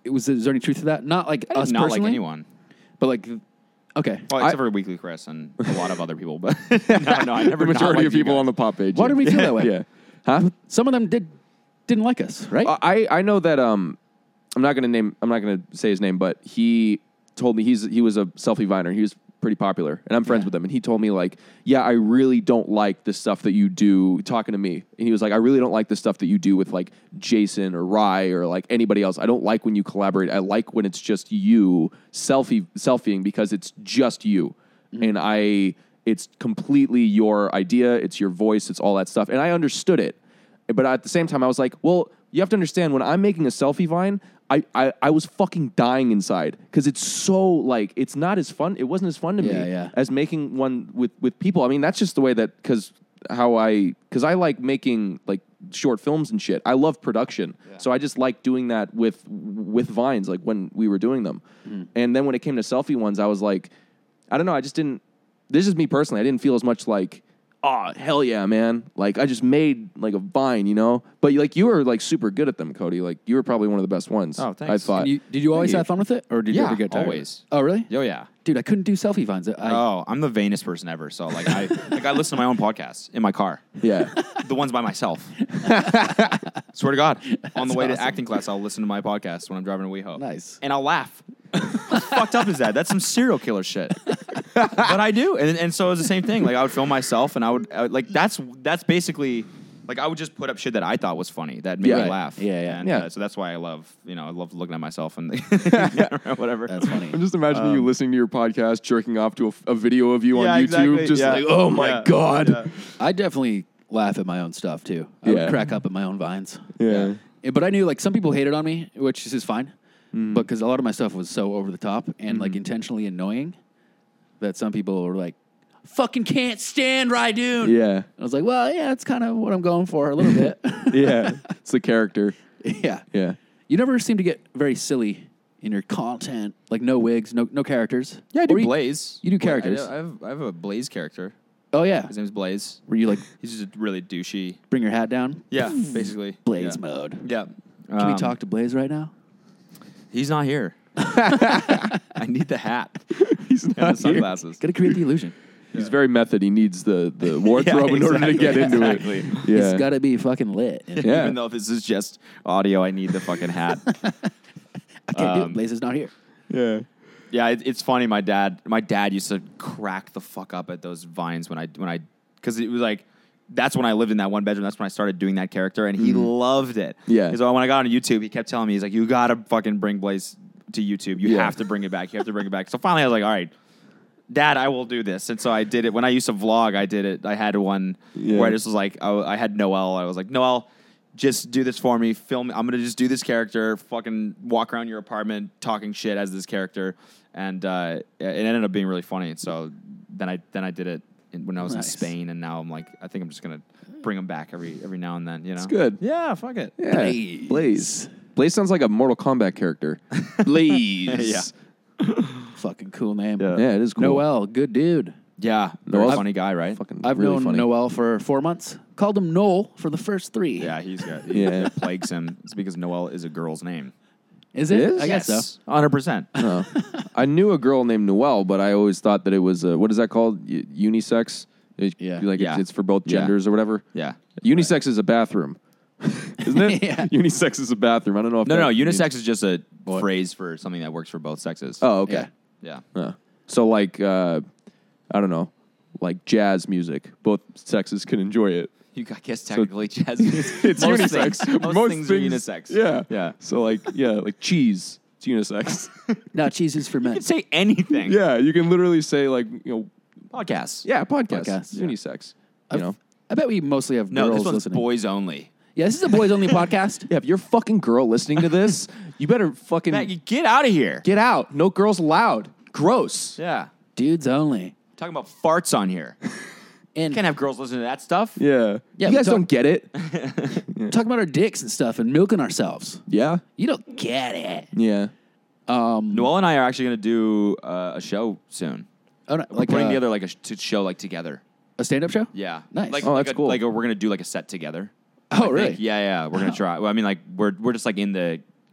it was, is there any truth to that? Not like I us did not personally, like anyone. but like, okay. Well, I- except for Weekly Chris and a lot of other people. But no, no, I never. The not majority liked of you people guys. on the pop page. Why did we feel that way? Yeah. Huh? Some of them did didn't like us, right? I I know that um I'm not gonna name I'm not gonna say his name, but he told me he's he was a selfie viner. He was pretty popular, and I'm friends Yeah. with him. And he told me like, yeah, I really don't like the stuff that you do. Talking to me, and he was like, I really don't like the stuff that you do with like Jason or Rye or like anybody else. I don't like when you collaborate. I like when it's just you selfie selfieing because it's just you, and I it's completely your idea. It's your voice. It's all that stuff, and I understood it. But at the same time, I was like, well, you have to understand, when I'm making a selfie vine, I, I, I was fucking dying inside because it's so, like, it's not as fun. It wasn't as fun to Yeah, me yeah. as making one with, with people. I mean, that's just the way that, because how I, because I like making, like, short films and shit. I love production. So I just like doing that with, with vines, like, when we were doing them. Mm. And then when it came to selfie ones, I was like, I don't know, I just didn't, this is me personally. I didn't feel as much like, oh, hell yeah, man. Like, I just made, like, a vine, you know? But, like, you were, like, super good at them, Cody. Like, you were probably one of the best ones. Oh, thanks. I thought. And you, did you always Thank you. have fun with it, or did you Yeah, ever get tired? always. Oh, really? Oh yeah. Dude, I couldn't do selfie vines. I, Oh, I'm the vainest person ever. So like I like I listen to my own podcasts in my car. Yeah. The ones by myself. Swear to God. On the way awesome. to acting class, I'll listen to my podcast when I'm driving to WeHo. Nice. And I'll laugh. How fucked up is that? That's some serial killer shit. But I do. And and so it was the same thing. Like I would film myself and I would, I would like that's that's basically like I would just put up shit that I thought was funny that made Yeah. me laugh. Yeah, yeah. And, Yeah. Uh, so that's why I love, you know, I love looking at myself and whatever. That's funny. I'm just imagining you listening to your podcast, jerking off to a, a video of you on Yeah, YouTube. exactly. Just Yeah. like, oh my Yeah. God. Yeah. I definitely laugh at my own stuff too. I Yeah. would crack up at my own vines. Yeah. Yeah, but I knew like some people hated on me, which is fine. Mm. But because a lot of my stuff was so over the top and like intentionally annoying that some people were like, "Fucking can't stand Rydoon." Yeah. I was like, "Well, yeah, that's kind of what I'm going for a little bit." Yeah. It's the character. yeah. Yeah. You never seem to get very silly in your content, like no wigs, no no characters. Yeah, I do Or you- Blaze. you do Bla- characters. I, I have I have a Blaze character. Oh yeah, His name's Blaze. where you like He's just really douchey. bring your hat down. Yeah, basically. Blaze yeah. mode. Yeah. Can we Um, talk to Blaze right now? He's not here. I need the hat. He's And not the here. sunglasses. Got to create the illusion. He's very method. He needs the, the wardrobe in order to exactly, get into exactly. it. It's Yeah. got to be fucking lit. Yeah. Even though this is just audio, I need the fucking hat. I can't do Um, it. Blaze is not here. Yeah. Yeah, it, it's funny. My dad, my dad used to crack the fuck up at those vines when I when I because it was like that's when I lived in that one bedroom. That's when I started doing that character, and he loved it. Yeah. Because when I got on YouTube, he kept telling me, he's like, "You gotta fucking bring Blaze to YouTube. You Yeah. have to bring it back. You have to bring it back." So finally, I was like, "All right, Dad, I will do this." And so I did it. When I used to vlog, I did it. I had one Yeah. where I just was like, I, I had Noel. I was like, Noel, just do this for me. Film. I'm gonna just do this character. Fucking walk around your apartment talking shit as this character, and uh, it ended up being really funny. So then I then I did it in, when I was Nice. in Spain, and now I'm like, I think I'm just gonna bring him back every every now and then. You know, It's good. Yeah, fuck it. Yeah. Blaze. Blaze. Blaze sounds like a Mortal Kombat character. Blaze. Yeah. Fucking cool name. Yeah. Yeah, it is cool. Noel, good dude. Yeah, very Noel's- funny guy, right? Fucking I've really known funny. Noel for four months. Called him Noel for the first three. Yeah, he's got. Yeah. It plagues him. It's because Noel is a girl's name. Is it? It is? I guess so. one hundred percent. No. I knew a girl named Noelle, but I always thought that it was, uh, what is that called? U- unisex? It- Yeah. Like Yeah. It's, it's for both Yeah. genders or whatever? Yeah. Unisex is a bathroom. Isn't it? Yeah. Unisex is a bathroom. I don't know if No, that no, means- unisex is just a What? phrase for something that works for both sexes. Oh, okay. Yeah. yeah. Uh, so, like, uh, I don't know, like jazz music. Both sexes can enjoy it. You, I guess technically jazz music. It's most unisex. Things, most, things, are unisex. Yeah. Yeah. So, like, yeah, like cheese. It's unisex. No, cheese is for You men. can say anything. Yeah, you can literally say, like, you know, Podcasts. yeah, podcast. Podcast, yeah. Unisex. I've- You know? I bet we mostly have No, girls this one's listening. boys only. Yeah, this is a boys only podcast. Yeah, if you're a fucking girl listening to this, you better fucking Matt, you get out of here. get out. No girls allowed. Gross. yeah. Dudes only. Talking about farts on here. And Can't have girls listen to that stuff. Yeah. Yeah, you we guys talk- don't get it. talking about our dicks and stuff and milking ourselves. Yeah. You don't get it. Yeah. Um, Noel and I are actually going to do uh, a show soon. oh, no, We're like putting a, together like a sh- to show like together. a stand-up show? Yeah. Nice. Like, Oh, like that's a- cool. Like a, we're gonna do like a set together. Oh, I think. really? Yeah, yeah. We're gonna try. Well, I mean, like we're we're just like in the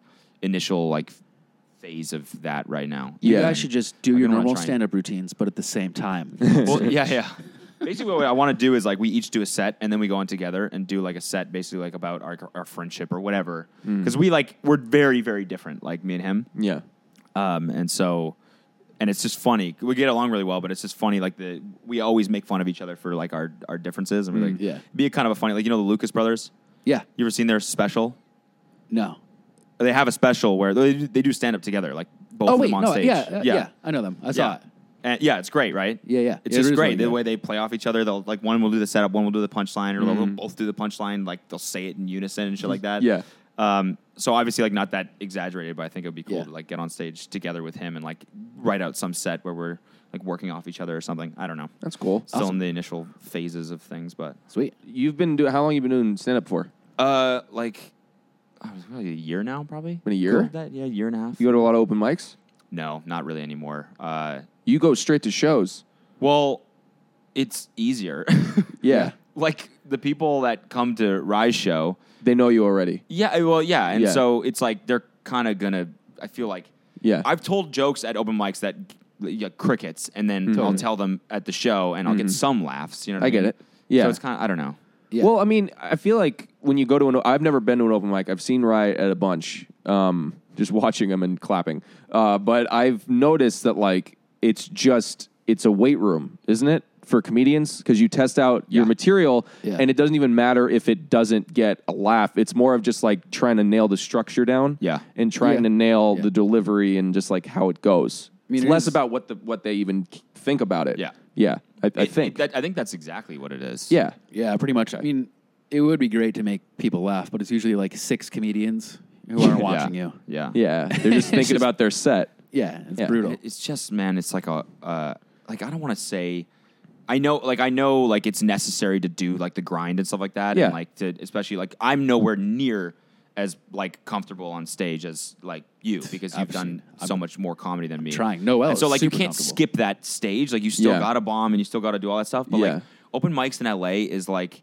initial like phase of that right now. You Yeah. guys should just do Like, your I don't wanna normal try and- stand-up routines, but at the same time. Well, yeah, yeah. Basically, what I want to do is like we each do a set, and then we go in together and do like a set, basically like about our our friendship or whatever. Because we like we're very very different, like me and him. Yeah. Um, and so, and it's just funny. We get along really well, but it's just funny. Like the we always make fun of each other for like our our differences, and we're like, yeah. be a kind of a funny like you know the Lucas brothers. Yeah. You ever seen their special? No. They have a special where they do, they do stand up together, like both Oh of wait, them on no, stage. yeah, uh, yeah, I know them. I saw yeah. it. And yeah, it's great, right? Yeah, yeah. It's It just is great really the good. way they play off each other. They'll like one will do the setup, one will do the punchline, or they'll both do the punchline. Like they'll say it in unison and shit like that. Yeah. Um, so obviously, like not that exaggerated, but I think it would be cool Yeah. to like get on stage together with him and like write out some set where we're like working off each other or something. I don't know. That's cool. Still in the initial phases of things, but Sweet. You've been doing, how long you been doing stand up for? uh, like uh, probably a year now, probably. Been a year? That yeah, year and a half. You go to a lot of open mics? No, not really anymore. Uh, You go straight to shows. well, it's easier. Yeah. Like the people that come to Rise show, They know you already. yeah, well, yeah, and Yeah. so it's like they're kind of gonna. I feel like Yeah. I've told jokes at open mics that yeah, crickets, and then I'll tell them at the show, and I'll get some laughs. You know, what I I get mean? it. Yeah. So it's kind of I don't know. Yeah. Well, I mean, I feel like when you go to an, I've never been to an open mic. I've seen Riot at a bunch, um, just watching them and clapping. Uh, but I've noticed that like it's just it's a weight room, isn't it, for comedians? Because you test out your Yeah. material, Yeah. and it doesn't even matter if it doesn't get a laugh. It's more of just like trying to nail the structure down, Yeah. and trying Yeah. to nail Yeah. the delivery and just like how it goes. I mean, it's it less is- about what the what they even think about it. Yeah. yeah. I, I It- think. it- that, I think that's exactly what it is. yeah. Yeah, pretty much. I mean, it would be great to make people laugh, but it's usually like six comedians who aren't watching yeah. you. Yeah, Yeah, they're just thinking about their set. Yeah, it's Yeah. brutal. It- It's just, man, it's like a, uh, like I don't want to say, I know, like I know, like it's necessary to do like the grind and stuff like that, Yeah. and like to, especially like I'm nowhere near as like comfortable on stage as like you because you've done so much more comedy than me. trying. Noel and so is like you super can't comfortable. skip that stage. Like you still Yeah. got to bomb and you still got to do all that stuff. But Yeah. like open mics in L A is like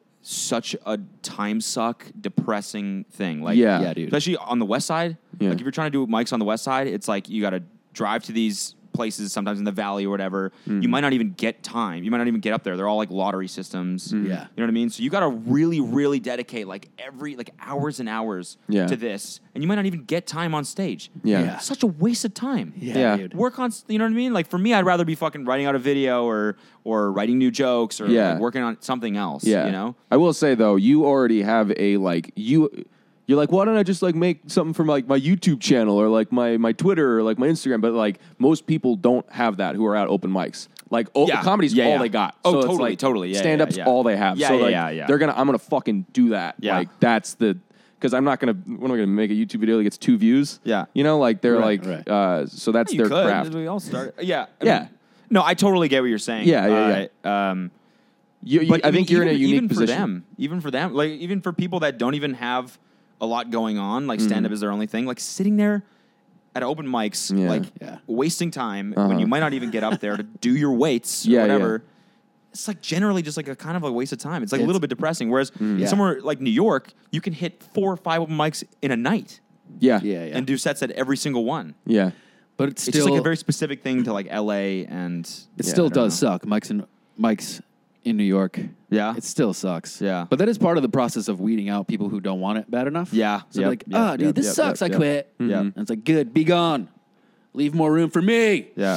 such a time suck, depressing thing. Like Yeah. Yeah, dude. especially on the west side. Yeah. Like if you're trying to do mics on the west side, it's like you got to drive to these places, sometimes in the valley or whatever. Mm-hmm. You might not even get time. You might not even get up there. They're all like lottery systems. Mm-hmm. Yeah. You know what I mean? So you got to really, really dedicate like every like hours and hours Yeah. to this, and you might not even get time on stage. Yeah. Yeah. Such a waste of time. Yeah, Yeah. dude. Work on, you know what I mean? Like for me, I'd rather be fucking writing out a video or or writing new jokes or Yeah. like, working on something else. Yeah. You know? I will say though, you already have a like you you're like, why don't I just like make something from like my YouTube channel or like my my Twitter or like my Instagram? But like most people don't have that who are at open mics. Like oh, Yeah. comedy's Yeah, all yeah. they got. Oh, so it's totally, like totally. Yeah, stand up's yeah, yeah. all they have. Yeah, so yeah, like yeah, yeah. they're gonna I'm gonna fucking do that. Yeah. Like that's the because I'm not gonna when am I gonna make a YouTube video that gets two views? Yeah. You know, like they're Right, like right. uh so that's You their could. craft. We all start. Yeah. I Yeah. mean, no, I totally get what you're saying. Yeah, yeah, yeah. Um, You, you, But I think you're in a even, unique even position. for them, even for them, like even for people that don't even have a lot going on, like stand up Mm-hmm. is their only thing. Like sitting there at open mics, Yeah. like Yeah. wasting time Uh-huh. when you might not even get up there to do your weights or Yeah, whatever. It's like generally just like a kind of a waste of time. It's like a It's- little bit depressing. Whereas Mm. Yeah. somewhere like New York, you can hit four or five open mics in a night Yeah. Yeah, yeah. and do sets at every single one. Yeah. but it's It's still just like a very specific thing to like L A and it yeah, still I don't does know. suck. Mike's in Mike's in New York. Yeah. It still sucks. Yeah. But that is part of the process of weeding out people who don't want it bad enough. Yeah. So Yep. they're like, Yep. oh, dude, Yep. this Yep. sucks. Yep. I Yep. quit. Yeah. And it's like, good, be gone. Leave more room for me. Yeah.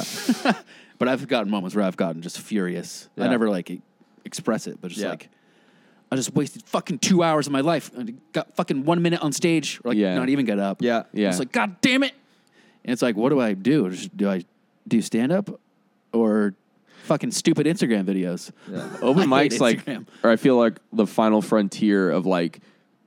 But I've gotten moments where I've gotten just furious. I Yeah. never like e- express it, but just Yeah. like, I just wasted fucking two hours of my life. I got fucking one minute on stage, or like Yeah. not even get up. Yeah. Yeah. It's like, God damn it. And it's like, what do I do? Just, do I do stand up or fucking stupid Instagram videos? Open I hate mics like, Instagram. or I feel like the final frontier of like,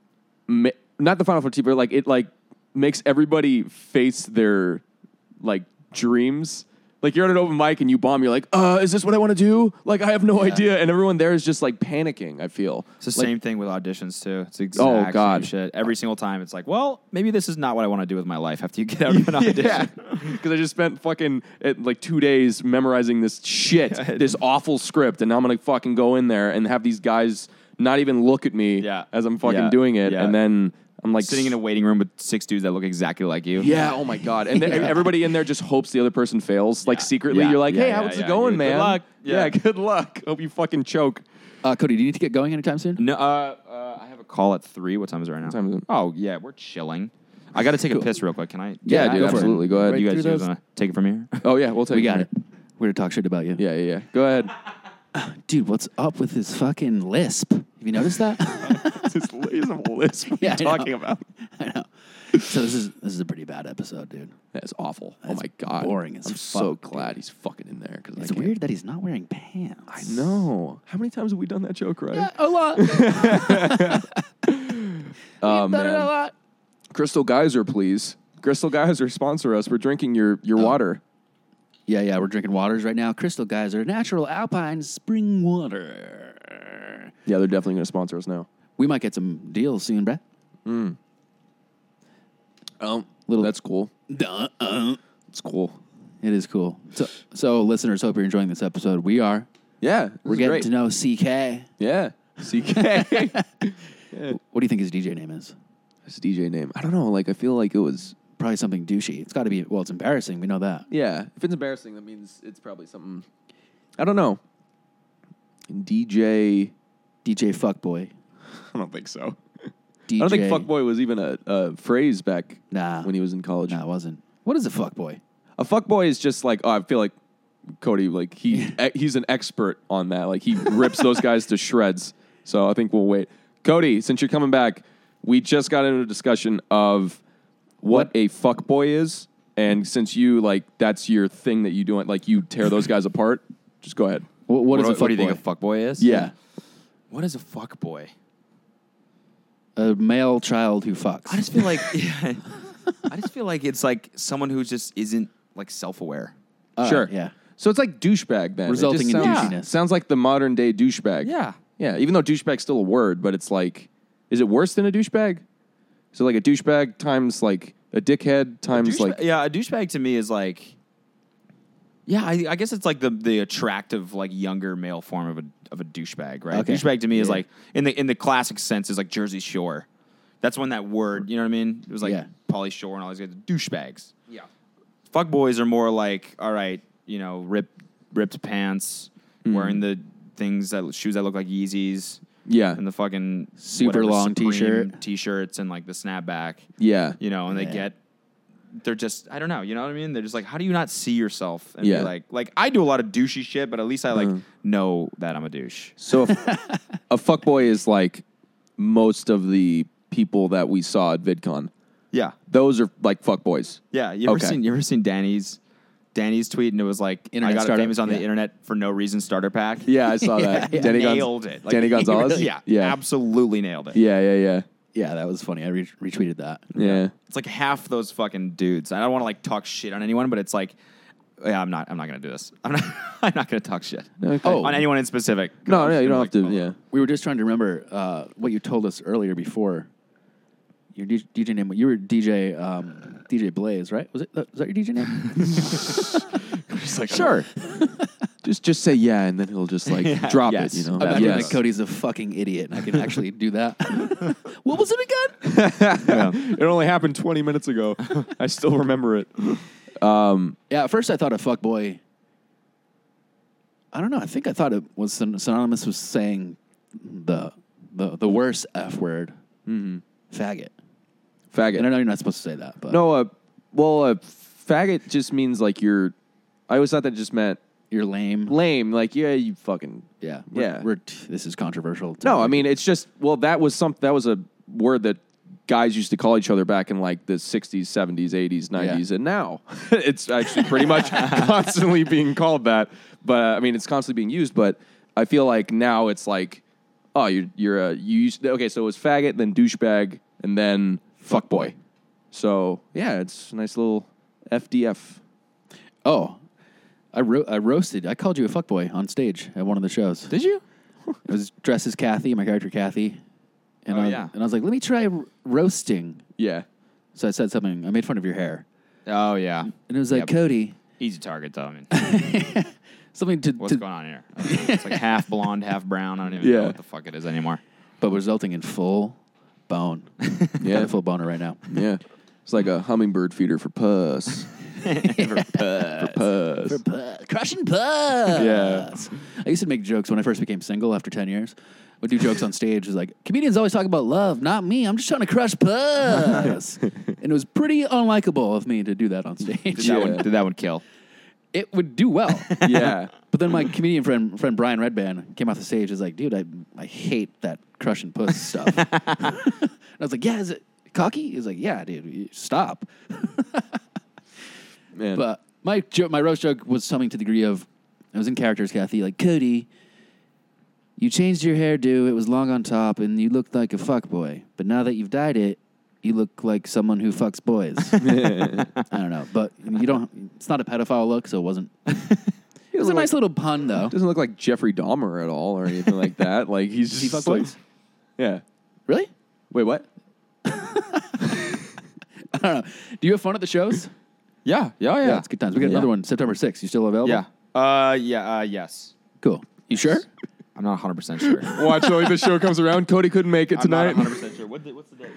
ma- not the final frontier, but like it like makes everybody face their like dreams. Like you're at an open mic and you bomb, you're like, uh, is this what I want to do? Like I have no idea, and everyone there is just like panicking. I feel It's the Like, same thing with auditions too. It's the exact Oh, same God. shit. Every single time, it's like, well, maybe this is not what I want to do with my life after you get out of an audition. Yeah, because I just spent fucking eh, like two days memorizing this shit, this awful script, and now I'm gonna fucking go in there and have these guys not even look at me Yeah. as I'm fucking Yeah. doing it, Yeah. and then I'm like Sitting in a waiting room with six dudes that look exactly like you. Yeah, oh my god. And then everybody in there just hopes the other person fails. Like Yeah. secretly Yeah. you're like, Yeah, "Hey, yeah, how's yeah. it going, Good man?" luck. Yeah. Yeah. good luck. Hope you fucking choke. Uh, Cody, do you need to get going anytime soon? No, uh, uh, I have a call at three. What time is it right now? time is it? Oh yeah, we're chilling. I got to take a piss real quick. Can I? Yeah, Yeah, dude, go for it. absolutely. Go ahead. Right You guys, through you guys those- want to take it from here? Oh yeah, we'll take We it. got it. We're gonna talk shit about you. Yeah, yeah, yeah. Go ahead. Dude, what's up with this fucking lisp? Have you noticed that? This lazy lisp. What Yeah, are you I know. talking about? I know. So this is this is a pretty bad episode, dude. That is awful. oh That's my god. boring as I'm so fuck, glad dude. he's fucking in there because It's weird that he's not wearing pants. I know. How many times have we done that joke, right? a lot. Oh Done it a man. lot. Crystal Geyser, please. Crystal Geyser, sponsor us. We're drinking your your Oh. water. Yeah, yeah, we're drinking waters right now. Crystal Geyser, natural alpine spring water. Yeah, they're definitely going to sponsor us now. We might get some deals soon, Brett. Um, Little- that's cool. Uh-uh. It's cool. It is cool. So, so listeners, hope you're enjoying this episode. We are. Yeah, this We're is getting great. to know C K. Yeah, C K. What do you think his D J name is? His D J name. I don't know. Like, I feel like it was. Probably something douchey. It's got to be. Well, it's embarrassing. We know that. Yeah, if it's embarrassing, that means it's probably something. I don't know. D J. D J Fuckboy. I don't think so. D J. I don't think fuckboy was even a, a phrase back Nah. when he was in college. No, it wasn't. What is a fuckboy? A fuckboy is just like, oh, I feel like Cody, like he e- he's an expert on that. Like he rips those guys to shreds. So I think we'll wait. Cody, since you're coming back, we just got into a discussion of what, What? a fuckboy is, and since you like that's your thing that you do, like you tear those guys apart. Just go ahead. What, what is a what do you think a fuckboy? fuckboy is? Yeah. What is a fuckboy? A male child who fucks. I just feel like yeah, I just feel like it's like someone who just isn't like self-aware. Uh, Sure. Yeah. So it's like douchebag then. It Resulting just in sounds, douchiness. Sounds like the modern day douchebag. Yeah. Yeah. Even though douchebag's still a word, but it's like, is it worse than a douchebag? So like a douchebag times like a dickhead times Douchebag- like yeah, a douchebag to me is like, yeah, I, I guess it's like the the attractive like younger male form of a of a douchebag, right? Okay. Douchebag to me is Yeah. like in the in the classic sense is like Jersey Shore. That's when that word, you know what I mean? It was like Yeah. Pauly Shore and all these guys, douchebags. Yeah. Fuckboys are more like, all right, you know, ripped ripped pants, Hmm. wearing the things that shoes that look like Yeezys. yeah And the fucking Super whatever long Supreme t-shirt. t-shirts and like the snapback, yeah you know, and they Yeah. get, they're just, I don't know, you know what I mean? They're just like, how do you not see yourself? And Yeah. be like, like I do a lot of douchey shit, but at least I like know that I'm a douche. So a, a fuckboy is like most of the people that we saw at VidCon. Yeah, Those are like fuckboys. yeah. You ever Okay. seen? You ever seen Danny's? Danny's tweet and it was like, Internet I got startup? famous on Yeah. the internet for no reason starter pack. Yeah, I saw that. yeah. Danny Gonz- nailed it. Like, Danny he Gonzalez. really- yeah, yeah, absolutely nailed it. yeah, yeah, yeah, Yeah, that was funny. I re- retweeted that. yeah. It's like half those fucking dudes. I don't want to like talk shit on anyone, but it's like, yeah, I'm not. I'm not gonna do this. I'm not. I'm not gonna talk shit Okay. Oh. on anyone in specific. No, I'm yeah, just you don't gonna, have to. like, Yeah. We were just trying to remember uh, what you told us earlier before. Your D- DJ name. You were D J um, D J Blaze, right? Was it? Was that your D J name? Just like sure. just just say yeah, and then he'll just like Yeah, drop yes. it. You know. Imagine Imagine Yes. that Cody's a fucking idiot, and I can actually do that. What was it again? It only happened twenty minutes ago. I still remember it. Yeah, at first I thought a fuckboy. I don't know. I think I thought it was syn- synonymous with saying the the the worst F word, mm-hmm. faggot. Faggot. And I know you're not supposed to say that, but No, uh, well, uh, faggot just means like you're. I always thought that just meant you're lame. lame. Like yeah, you fucking. Yeah, we're, Yeah. We're t- this is controversial. No, I mean it's just well that was some that was a word that guys used to call each other back in like the sixties, seventies, eighties, nineties, and now it's actually pretty much constantly being called that. But uh, I mean it's constantly being used. But I feel like now it's like, oh, you're you're a you used okay. So it was faggot, then douchebag, and then fuckboy. So yeah, it's a nice little F D F. Oh, I ro- I roasted. I called you a fuckboy on stage at one of the shows. Did you? I was dressed as Kathy, my character Kathy, and Oh, I, yeah. and I was like, let me try r- roasting. Yeah. So I said something. I made fun of your hair, Oh yeah. and it was like Yep. Cody, Easy target though. I mean, something to, what's to going on here? I don't know. It's like half blonde, half brown. I don't even Yeah. know what the fuck it is anymore. but resulting in full bone. Yeah. Got a full boner right now. Yeah. It's like a hummingbird feeder for puss. For puss. Puss. Puss. Crushing puss. Yeah. I used to make jokes when I first became single after ten years. I would do jokes on stage. It was like, comedians always talk about love, not me. I'm just trying to crush puss. And it was pretty unlikable of me to do that on stage. Did, that one, did that one kill? It would do well. Yeah. But then my comedian friend, friend Brian Redband, came off the stage. Was like, dude, I, I hate that crushing puss stuff. And I was like, yeah, is it cocky? He was like, yeah, dude, you- stop. Man. But my jo- my roast joke was something to the degree of, I was in characters, Kathy, like, Cody, you changed your hairdo. It was long on top, and you looked like a fuckboy. But now that you've dyed it, you look like someone who fucks boys. I don't know, but you don't. It's not a pedophile look, so it wasn't. It was a nice little pun, though. Doesn't look like Jeffrey Dahmer at all or anything like that. Like he's Does he just fuck like, boys? yeah. Really? Wait, what? I don't know. Do you have fun at the shows? Yeah. Yeah. Yeah. Yeah, it's good times. We got Yeah. another one September sixth. You still available? Yeah. Uh. Yeah. Uh. Yes. Cool. You sure? I'm not one hundred percent sure. Watch till the show comes around. Cody couldn't make it I'm not tonight. one hundred percent sure. What the, what's the date?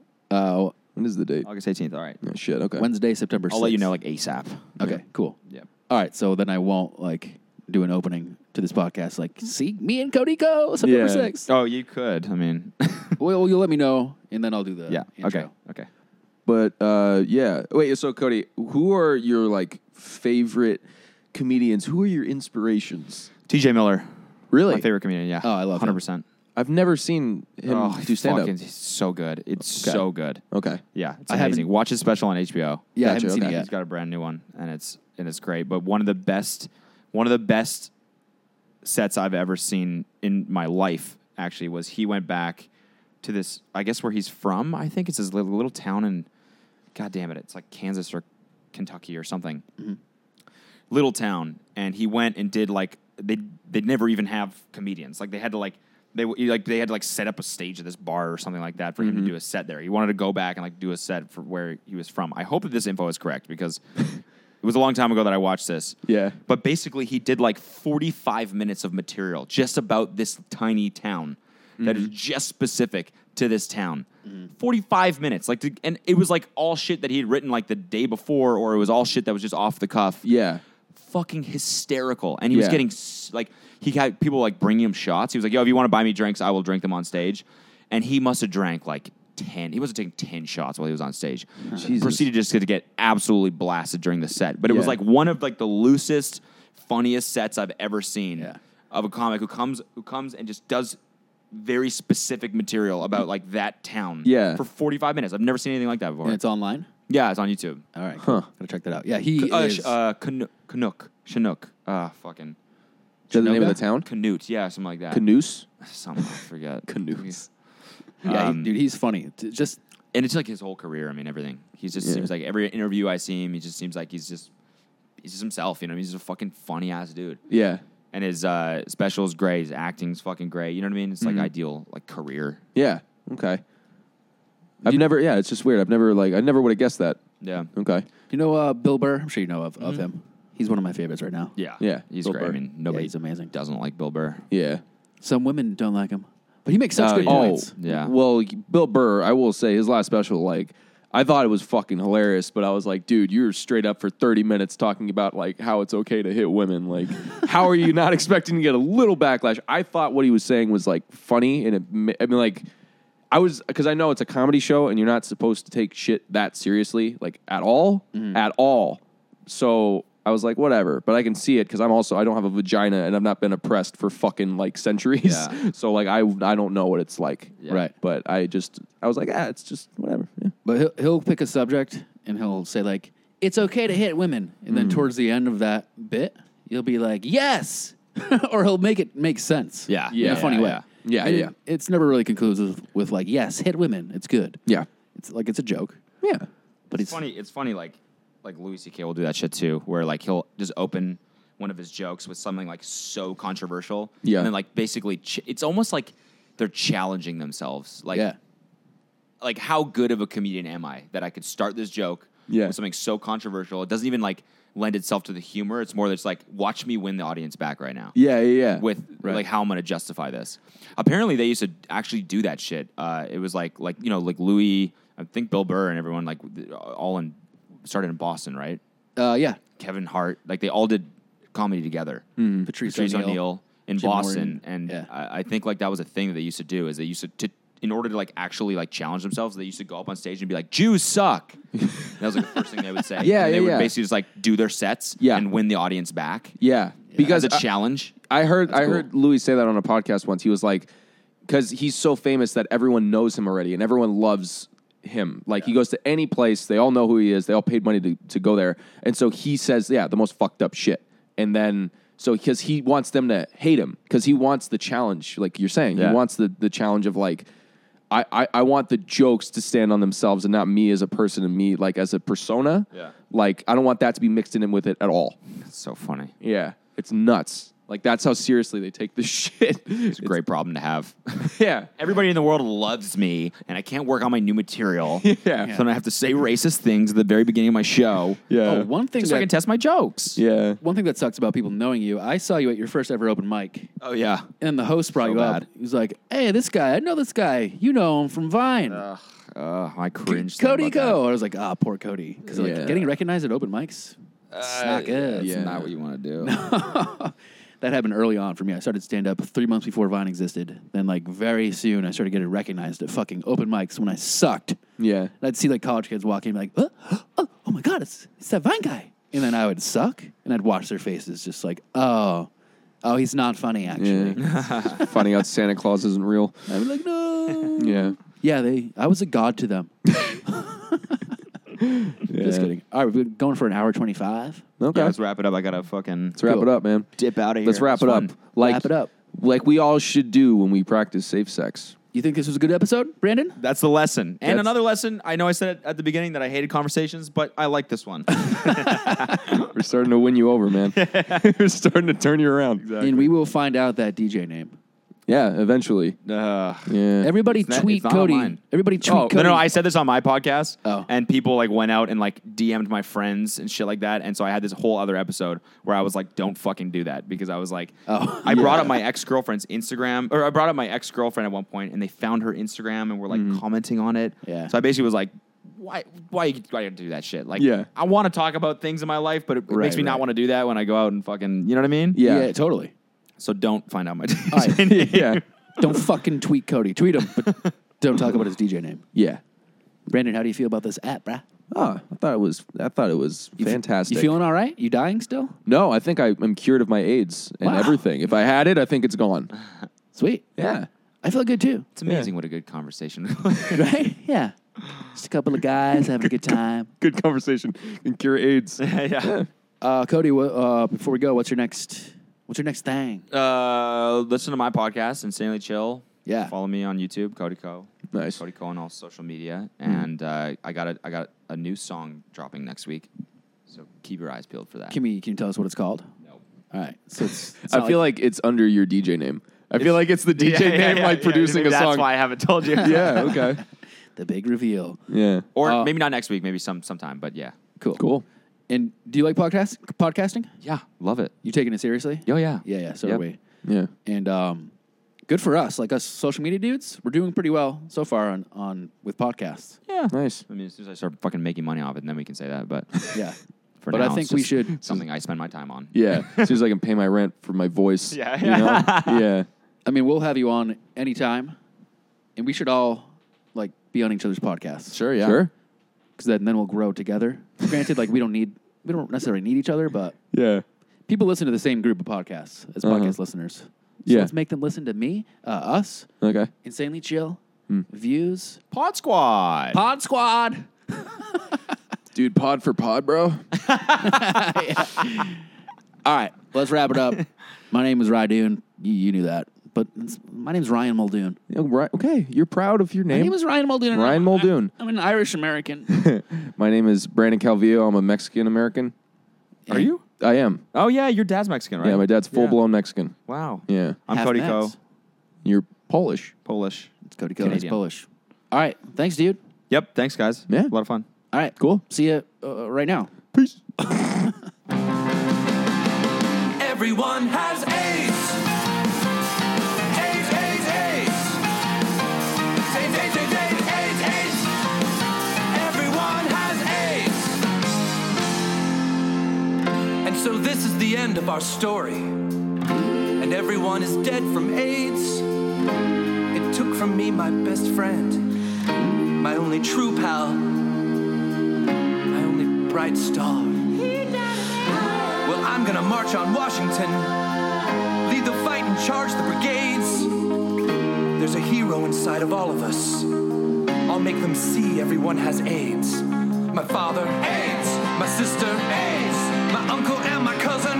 Uh, When is the date? August eighteenth. All right. Oh, shit. Okay. Wednesday, September sixth. I'll let you know like ASAP. Okay, cool. Yeah. All right, so then I won't like do an opening to this podcast. Like, see, me and Cody go September Yeah. sixth. Oh, you could. I mean. Well, you'll let me know, and then I'll do the yeah. intro. Okay. Okay. But uh, yeah. Wait. So Cody, who are your like favorite comedians? Who are your inspirations? T J Miller. Really? My favorite comedian. Yeah. Oh, I love him. one hundred percent. I've never seen him Oh, do stand up. fucking, he's so good. It's Okay. so good. Okay. Yeah, it's I amazing. haven't- Watch his special on H B O. Yeah, I Gotcha, haven't seen okay. it He's yet. got a brand new one, and it's and it's great. But one of the best, one of the best sets I've ever seen in my life actually was he went back to this, I guess where he's from. I think it's his little, little town in, God damn it, it's like Kansas or Kentucky or something. Mm-hmm. Little town, and he went and did like they they'd never even have comedians. Like they had to like. They like they had to like set up a stage at this bar or something like that for him to do a set there. He wanted to go back and like do a set for where he was from. I hope that this info is correct because it was a long time ago that I watched this. Yeah. But basically, he did like forty-five minutes of material just about this tiny town that is just specific to this town. forty-five minutes, like, to, and it was like all shit that he had written like the day before, or it was all shit that was just off the cuff. Yeah. Fucking hysterical, and he was Yeah. getting s- like he had people like bringing him shots. He was like, "Yo, if you want to buy me drinks, I will drink them on stage." And he must have drank like ten. He must have taken ten shots while he was on stage. Jesus. Proceeded just to get absolutely blasted during the set. But it was Yeah. like one of like the loosest, funniest sets I've ever seen Yeah. of a comic who comes who comes and just does very specific material about like that town. Yeah. for forty-five minutes. I've never seen anything like that before. And it's online? Yeah, it's on YouTube. All right, cool. Huh. Gotta check that out. Yeah, he Uh, is. sh- uh, Cano- Canuck. Chinook. Uh, fucking. Is that the name of Chinoga? the town? Canute. Yeah, something like that. Canoose? Something, I forget. Canoes. yeah, he- um, dude, he's funny. T- Just And it's like his whole career. I mean, everything. He just Yeah. seems like every interview I see him, he just seems like he's just, he's just himself. You know, he's just a fucking funny ass dude. Yeah. And his uh, special is great. His acting's fucking great. You know what I mean? It's like Mhm. ideal, like career. Yeah. Okay. I've never, yeah, it's just weird. I've never, like, I never would have guessed that. Yeah. Okay. do you know uh, Bill Burr? I'm sure you know of, of him. He's one of my favorites right now. Yeah. Yeah, He's Bill great. I Burr. mean, nobody he's amazing. doesn't like Bill Burr. Yeah. Some women don't like him, but he makes such Oh, good yeah. points. Yeah. Well, Bill Burr, I will say his last special, like, I thought it was fucking hilarious, but I was like, dude, you're straight up for thirty minutes talking about like how it's okay to hit women. Like, how are you not expecting to get a little backlash? I thought what he was saying was like funny, and it, ma- I mean, like, I was because I know it's a comedy show, and you're not supposed to take shit that seriously, like at all, at all. So I was like, whatever, but I can see it because I'm also I don't have a vagina, and I've not been oppressed for fucking like centuries. Yeah. So like I I don't know what it's like. Yeah. Right. But I just, I was like, ah, it's just whatever. Yeah. But he'll, he'll pick a subject and he'll say like, "It's okay to hit women," and then towards the end of that bit, you'll be like, "Yes," or he'll make it make sense. Yeah. in Yeah, a funny yeah, way. yeah. Yeah, And yeah. it- it's never really conclusive with like, "Yes, hit women. It's good." Yeah. It's like it's a joke, Yeah. but It's it's funny. It's funny. Like, like Louis C K will do that shit too, where like he'll just open one of his jokes with something like so controversial, Yeah. and then like basically, ch- it's almost like they're challenging themselves. Like, yeah, like how good of a comedian am I that I could start this joke Yeah. with something so controversial. It doesn't even like lend itself to the humor. It's more that's like, watch me win the audience back right now. Yeah, yeah, yeah. With like how I'm gonna justify this. Apparently, they used to actually do that shit. Uh, it was like like you know like Louis, I think Bill Burr and everyone like all in started in Boston, right? Uh, yeah. Kevin Hart, like they all did comedy together. Mm. Patrice, Patrice O'Neal, O'Neal in Jim Boston, Norton. and Yeah. I, I think like that was a thing that they used to do. Is they used to, to in order to like actually like challenge themselves, they used to go up on stage and be like, "Jews suck." That was like the first thing they would say. Yeah, and they yeah, would yeah. basically just like do their sets Yeah. and win the audience back. Yeah, because As a I- challenge. I heard That's I cool. heard Louis say that on a podcast once. He was like, because he's so famous that everyone knows him already and everyone loves him. Like he goes to any place, they all know who he is. They all paid money to, to go there, and so he says, yeah, the most fucked up shit. And then so because he wants them to hate him because he wants the challenge, like you're saying, Yeah. he wants the the challenge of like. I, I, I want the jokes to stand on themselves and not me as a person and me like as a persona. Yeah. Like I don't want that to be mixed in with it at all. That's so funny. Yeah, it's nuts. Like that's how seriously they take this shit. It's a great problem to have. Yeah, Everybody in the world loves me, and I can't work on my new material. Yeah. So I have to say racist things at the very beginning of my show. yeah, Oh, one thing Just so I that can test my jokes. yeah. one thing that sucks about people knowing you. I saw you at your first ever open mic, Oh, yeah. and the host brought So you bad. up. He was like, "Hey, this guy, I know this guy. You know him from Vine, Uh, I cringe. Cody Ko." I was like, "Ah, poor Cody," because like Yeah. getting recognized at open mics, it's not good. That's Yeah. not what you want to do. That happened early on for me. I started stand up three months before Vine existed. Then, like, very soon, I started getting recognized at fucking open mics when I sucked. Yeah. And I'd see, like, college kids walk in, like, oh, oh, oh my God, it's, it's that Vine guy. And then I would suck, and I'd watch their faces just like, oh, oh, he's not funny, actually. Yeah. Finding out Santa Claus isn't real. I'd be like, no. Yeah. Yeah, they. I was a god to them. Just kidding. All right, we're going for an hour twenty-five. Okay. Yeah, let's wrap it up. I gotta fucking Let's wrap Cool. it up, man. dip out of here. Let's wrap It's it fun. up. Like, Wrap it up. Like we all should do when we practice safe sex. You think this was a good episode, Brandon? That's the lesson. And That's- another lesson. I know I said it at the beginning that I hated conversations, but I like this one. We're starting to win you over, man. We're starting to turn you around. And we will find out that D J name. Yeah, eventually. Uh, Yeah. Everybody It's not- tweet it's not on Cody. mine. Everybody tweet Oh, Cody. no, no, I said this on my podcast, Oh. and people like went out and like D M'd my friends and shit like that, and so I had this whole other episode where I was like, "Don't fucking do that," because I was like, Oh. I brought up my ex girlfriend's Instagram, or I brought up my ex girlfriend at one point, and they found her Instagram and were like commenting on it. Yeah. So I basically was like, "Why, why, you- why you do that shit?" Like, Yeah. I want to talk about things in my life, but it, it Right, makes me not right. want to do that when I go out and fucking, you know what I mean? Yeah. yeah, totally. So don't find out my. All right. Yeah. Don't fucking tweet Cody. Tweet him, but don't talk about his D J name. Yeah. Brandon, how do you feel about this app, bruh? Oh, I thought it was. I thought it was You fe- fantastic. You feeling all right? You dying still? No, I think I, I'm cured of my AIDS and Wow. everything. If I had it, I think it's gone. Sweet. Yeah. I feel good too. It's amazing what a good conversation. Right? Yeah. Just a couple of guys having a good time. Good conversation. Can cure AIDS. yeah. Uh, Cody, wha- uh, before we go, what's your next? What's your next thing? Uh, listen to my podcast, Insanely Chill. Yeah. Follow me on YouTube, Cody Co. Nice. Cody Co on all social media, and uh, I got a I got a new song dropping next week, so keep your eyes peeled for that. Can we? Can you tell us what it's called? No. All right. So it's. it's I not feel like, it's under your D J name. I feel like it's the D J name, like producing a That's song. why I haven't told you. Yeah. Okay. the big reveal. Yeah. Or Uh, maybe not next week, maybe some sometime, but yeah. Cool. Cool. And do you like podcast podcasting? Yeah, love it. You taking it seriously? Oh yeah. Yeah, yeah. So Yep. are we. Yeah. And um, good for us, like us social media dudes. We're doing pretty well so far on, on with podcasts. Yeah. Nice. I mean, as soon as I start fucking making money off it, then we can say that. But Yeah. for But now, I think it's we just should- something I spend my time on. Yeah. As soon as I can pay my rent for my voice. Yeah. You know? Yeah. I mean, we'll have you on anytime, and we should all like be on each other's podcasts. Sure. Yeah. Sure. Because then, then we'll grow together. Granted, like we don't need we don't necessarily need each other, but Yeah. people listen to the same group of podcasts as Uh-huh. podcast listeners. So Yeah. let's make them listen to me, uh, us, Okay. Insanely Chill, Hmm. Views, Pod Squad. Pod Squad. Dude, pod for pod, bro. All right, let's wrap it up. My name is Rydoon. You, you knew that. But it's, my name's Ryan Muldoon. Yeah, right. Okay. You're proud of your My name. name is Ryan Muldoon. and Ryan I'm- Muldoon. I'm an Irish American. My name is Brandon Calvillo. I'm a Mexican American. Are you? I am. Oh yeah, your dad's Mexican, right? Yeah, my dad's full Yeah. blown Mexican. Wow. Yeah. I'm Half Cody Mex. Co. You're Polish. Polish. It's Cody Cody's Canadian. Polish. All right. Thanks, dude. Yep. Thanks, guys. Yeah. A lot of fun. All right, Cool. See you uh, right now. Peace. Everyone has AIDS. AIDS, AIDS, AIDS. AIDS, AIDS, AIDS, AIDS, AIDS, AIDS. Everyone has AIDS. And so this is the end of our story. And everyone is dead from AIDS. It took from me my best friend, my only true pal, my only bright star. Well, I'm gonna march on Washington, lead the fight and charge the brigades. There's a hero inside of all of us. I'll make them see everyone has AIDS. My father, AIDS. My sister, AIDS. My uncle and my cousin,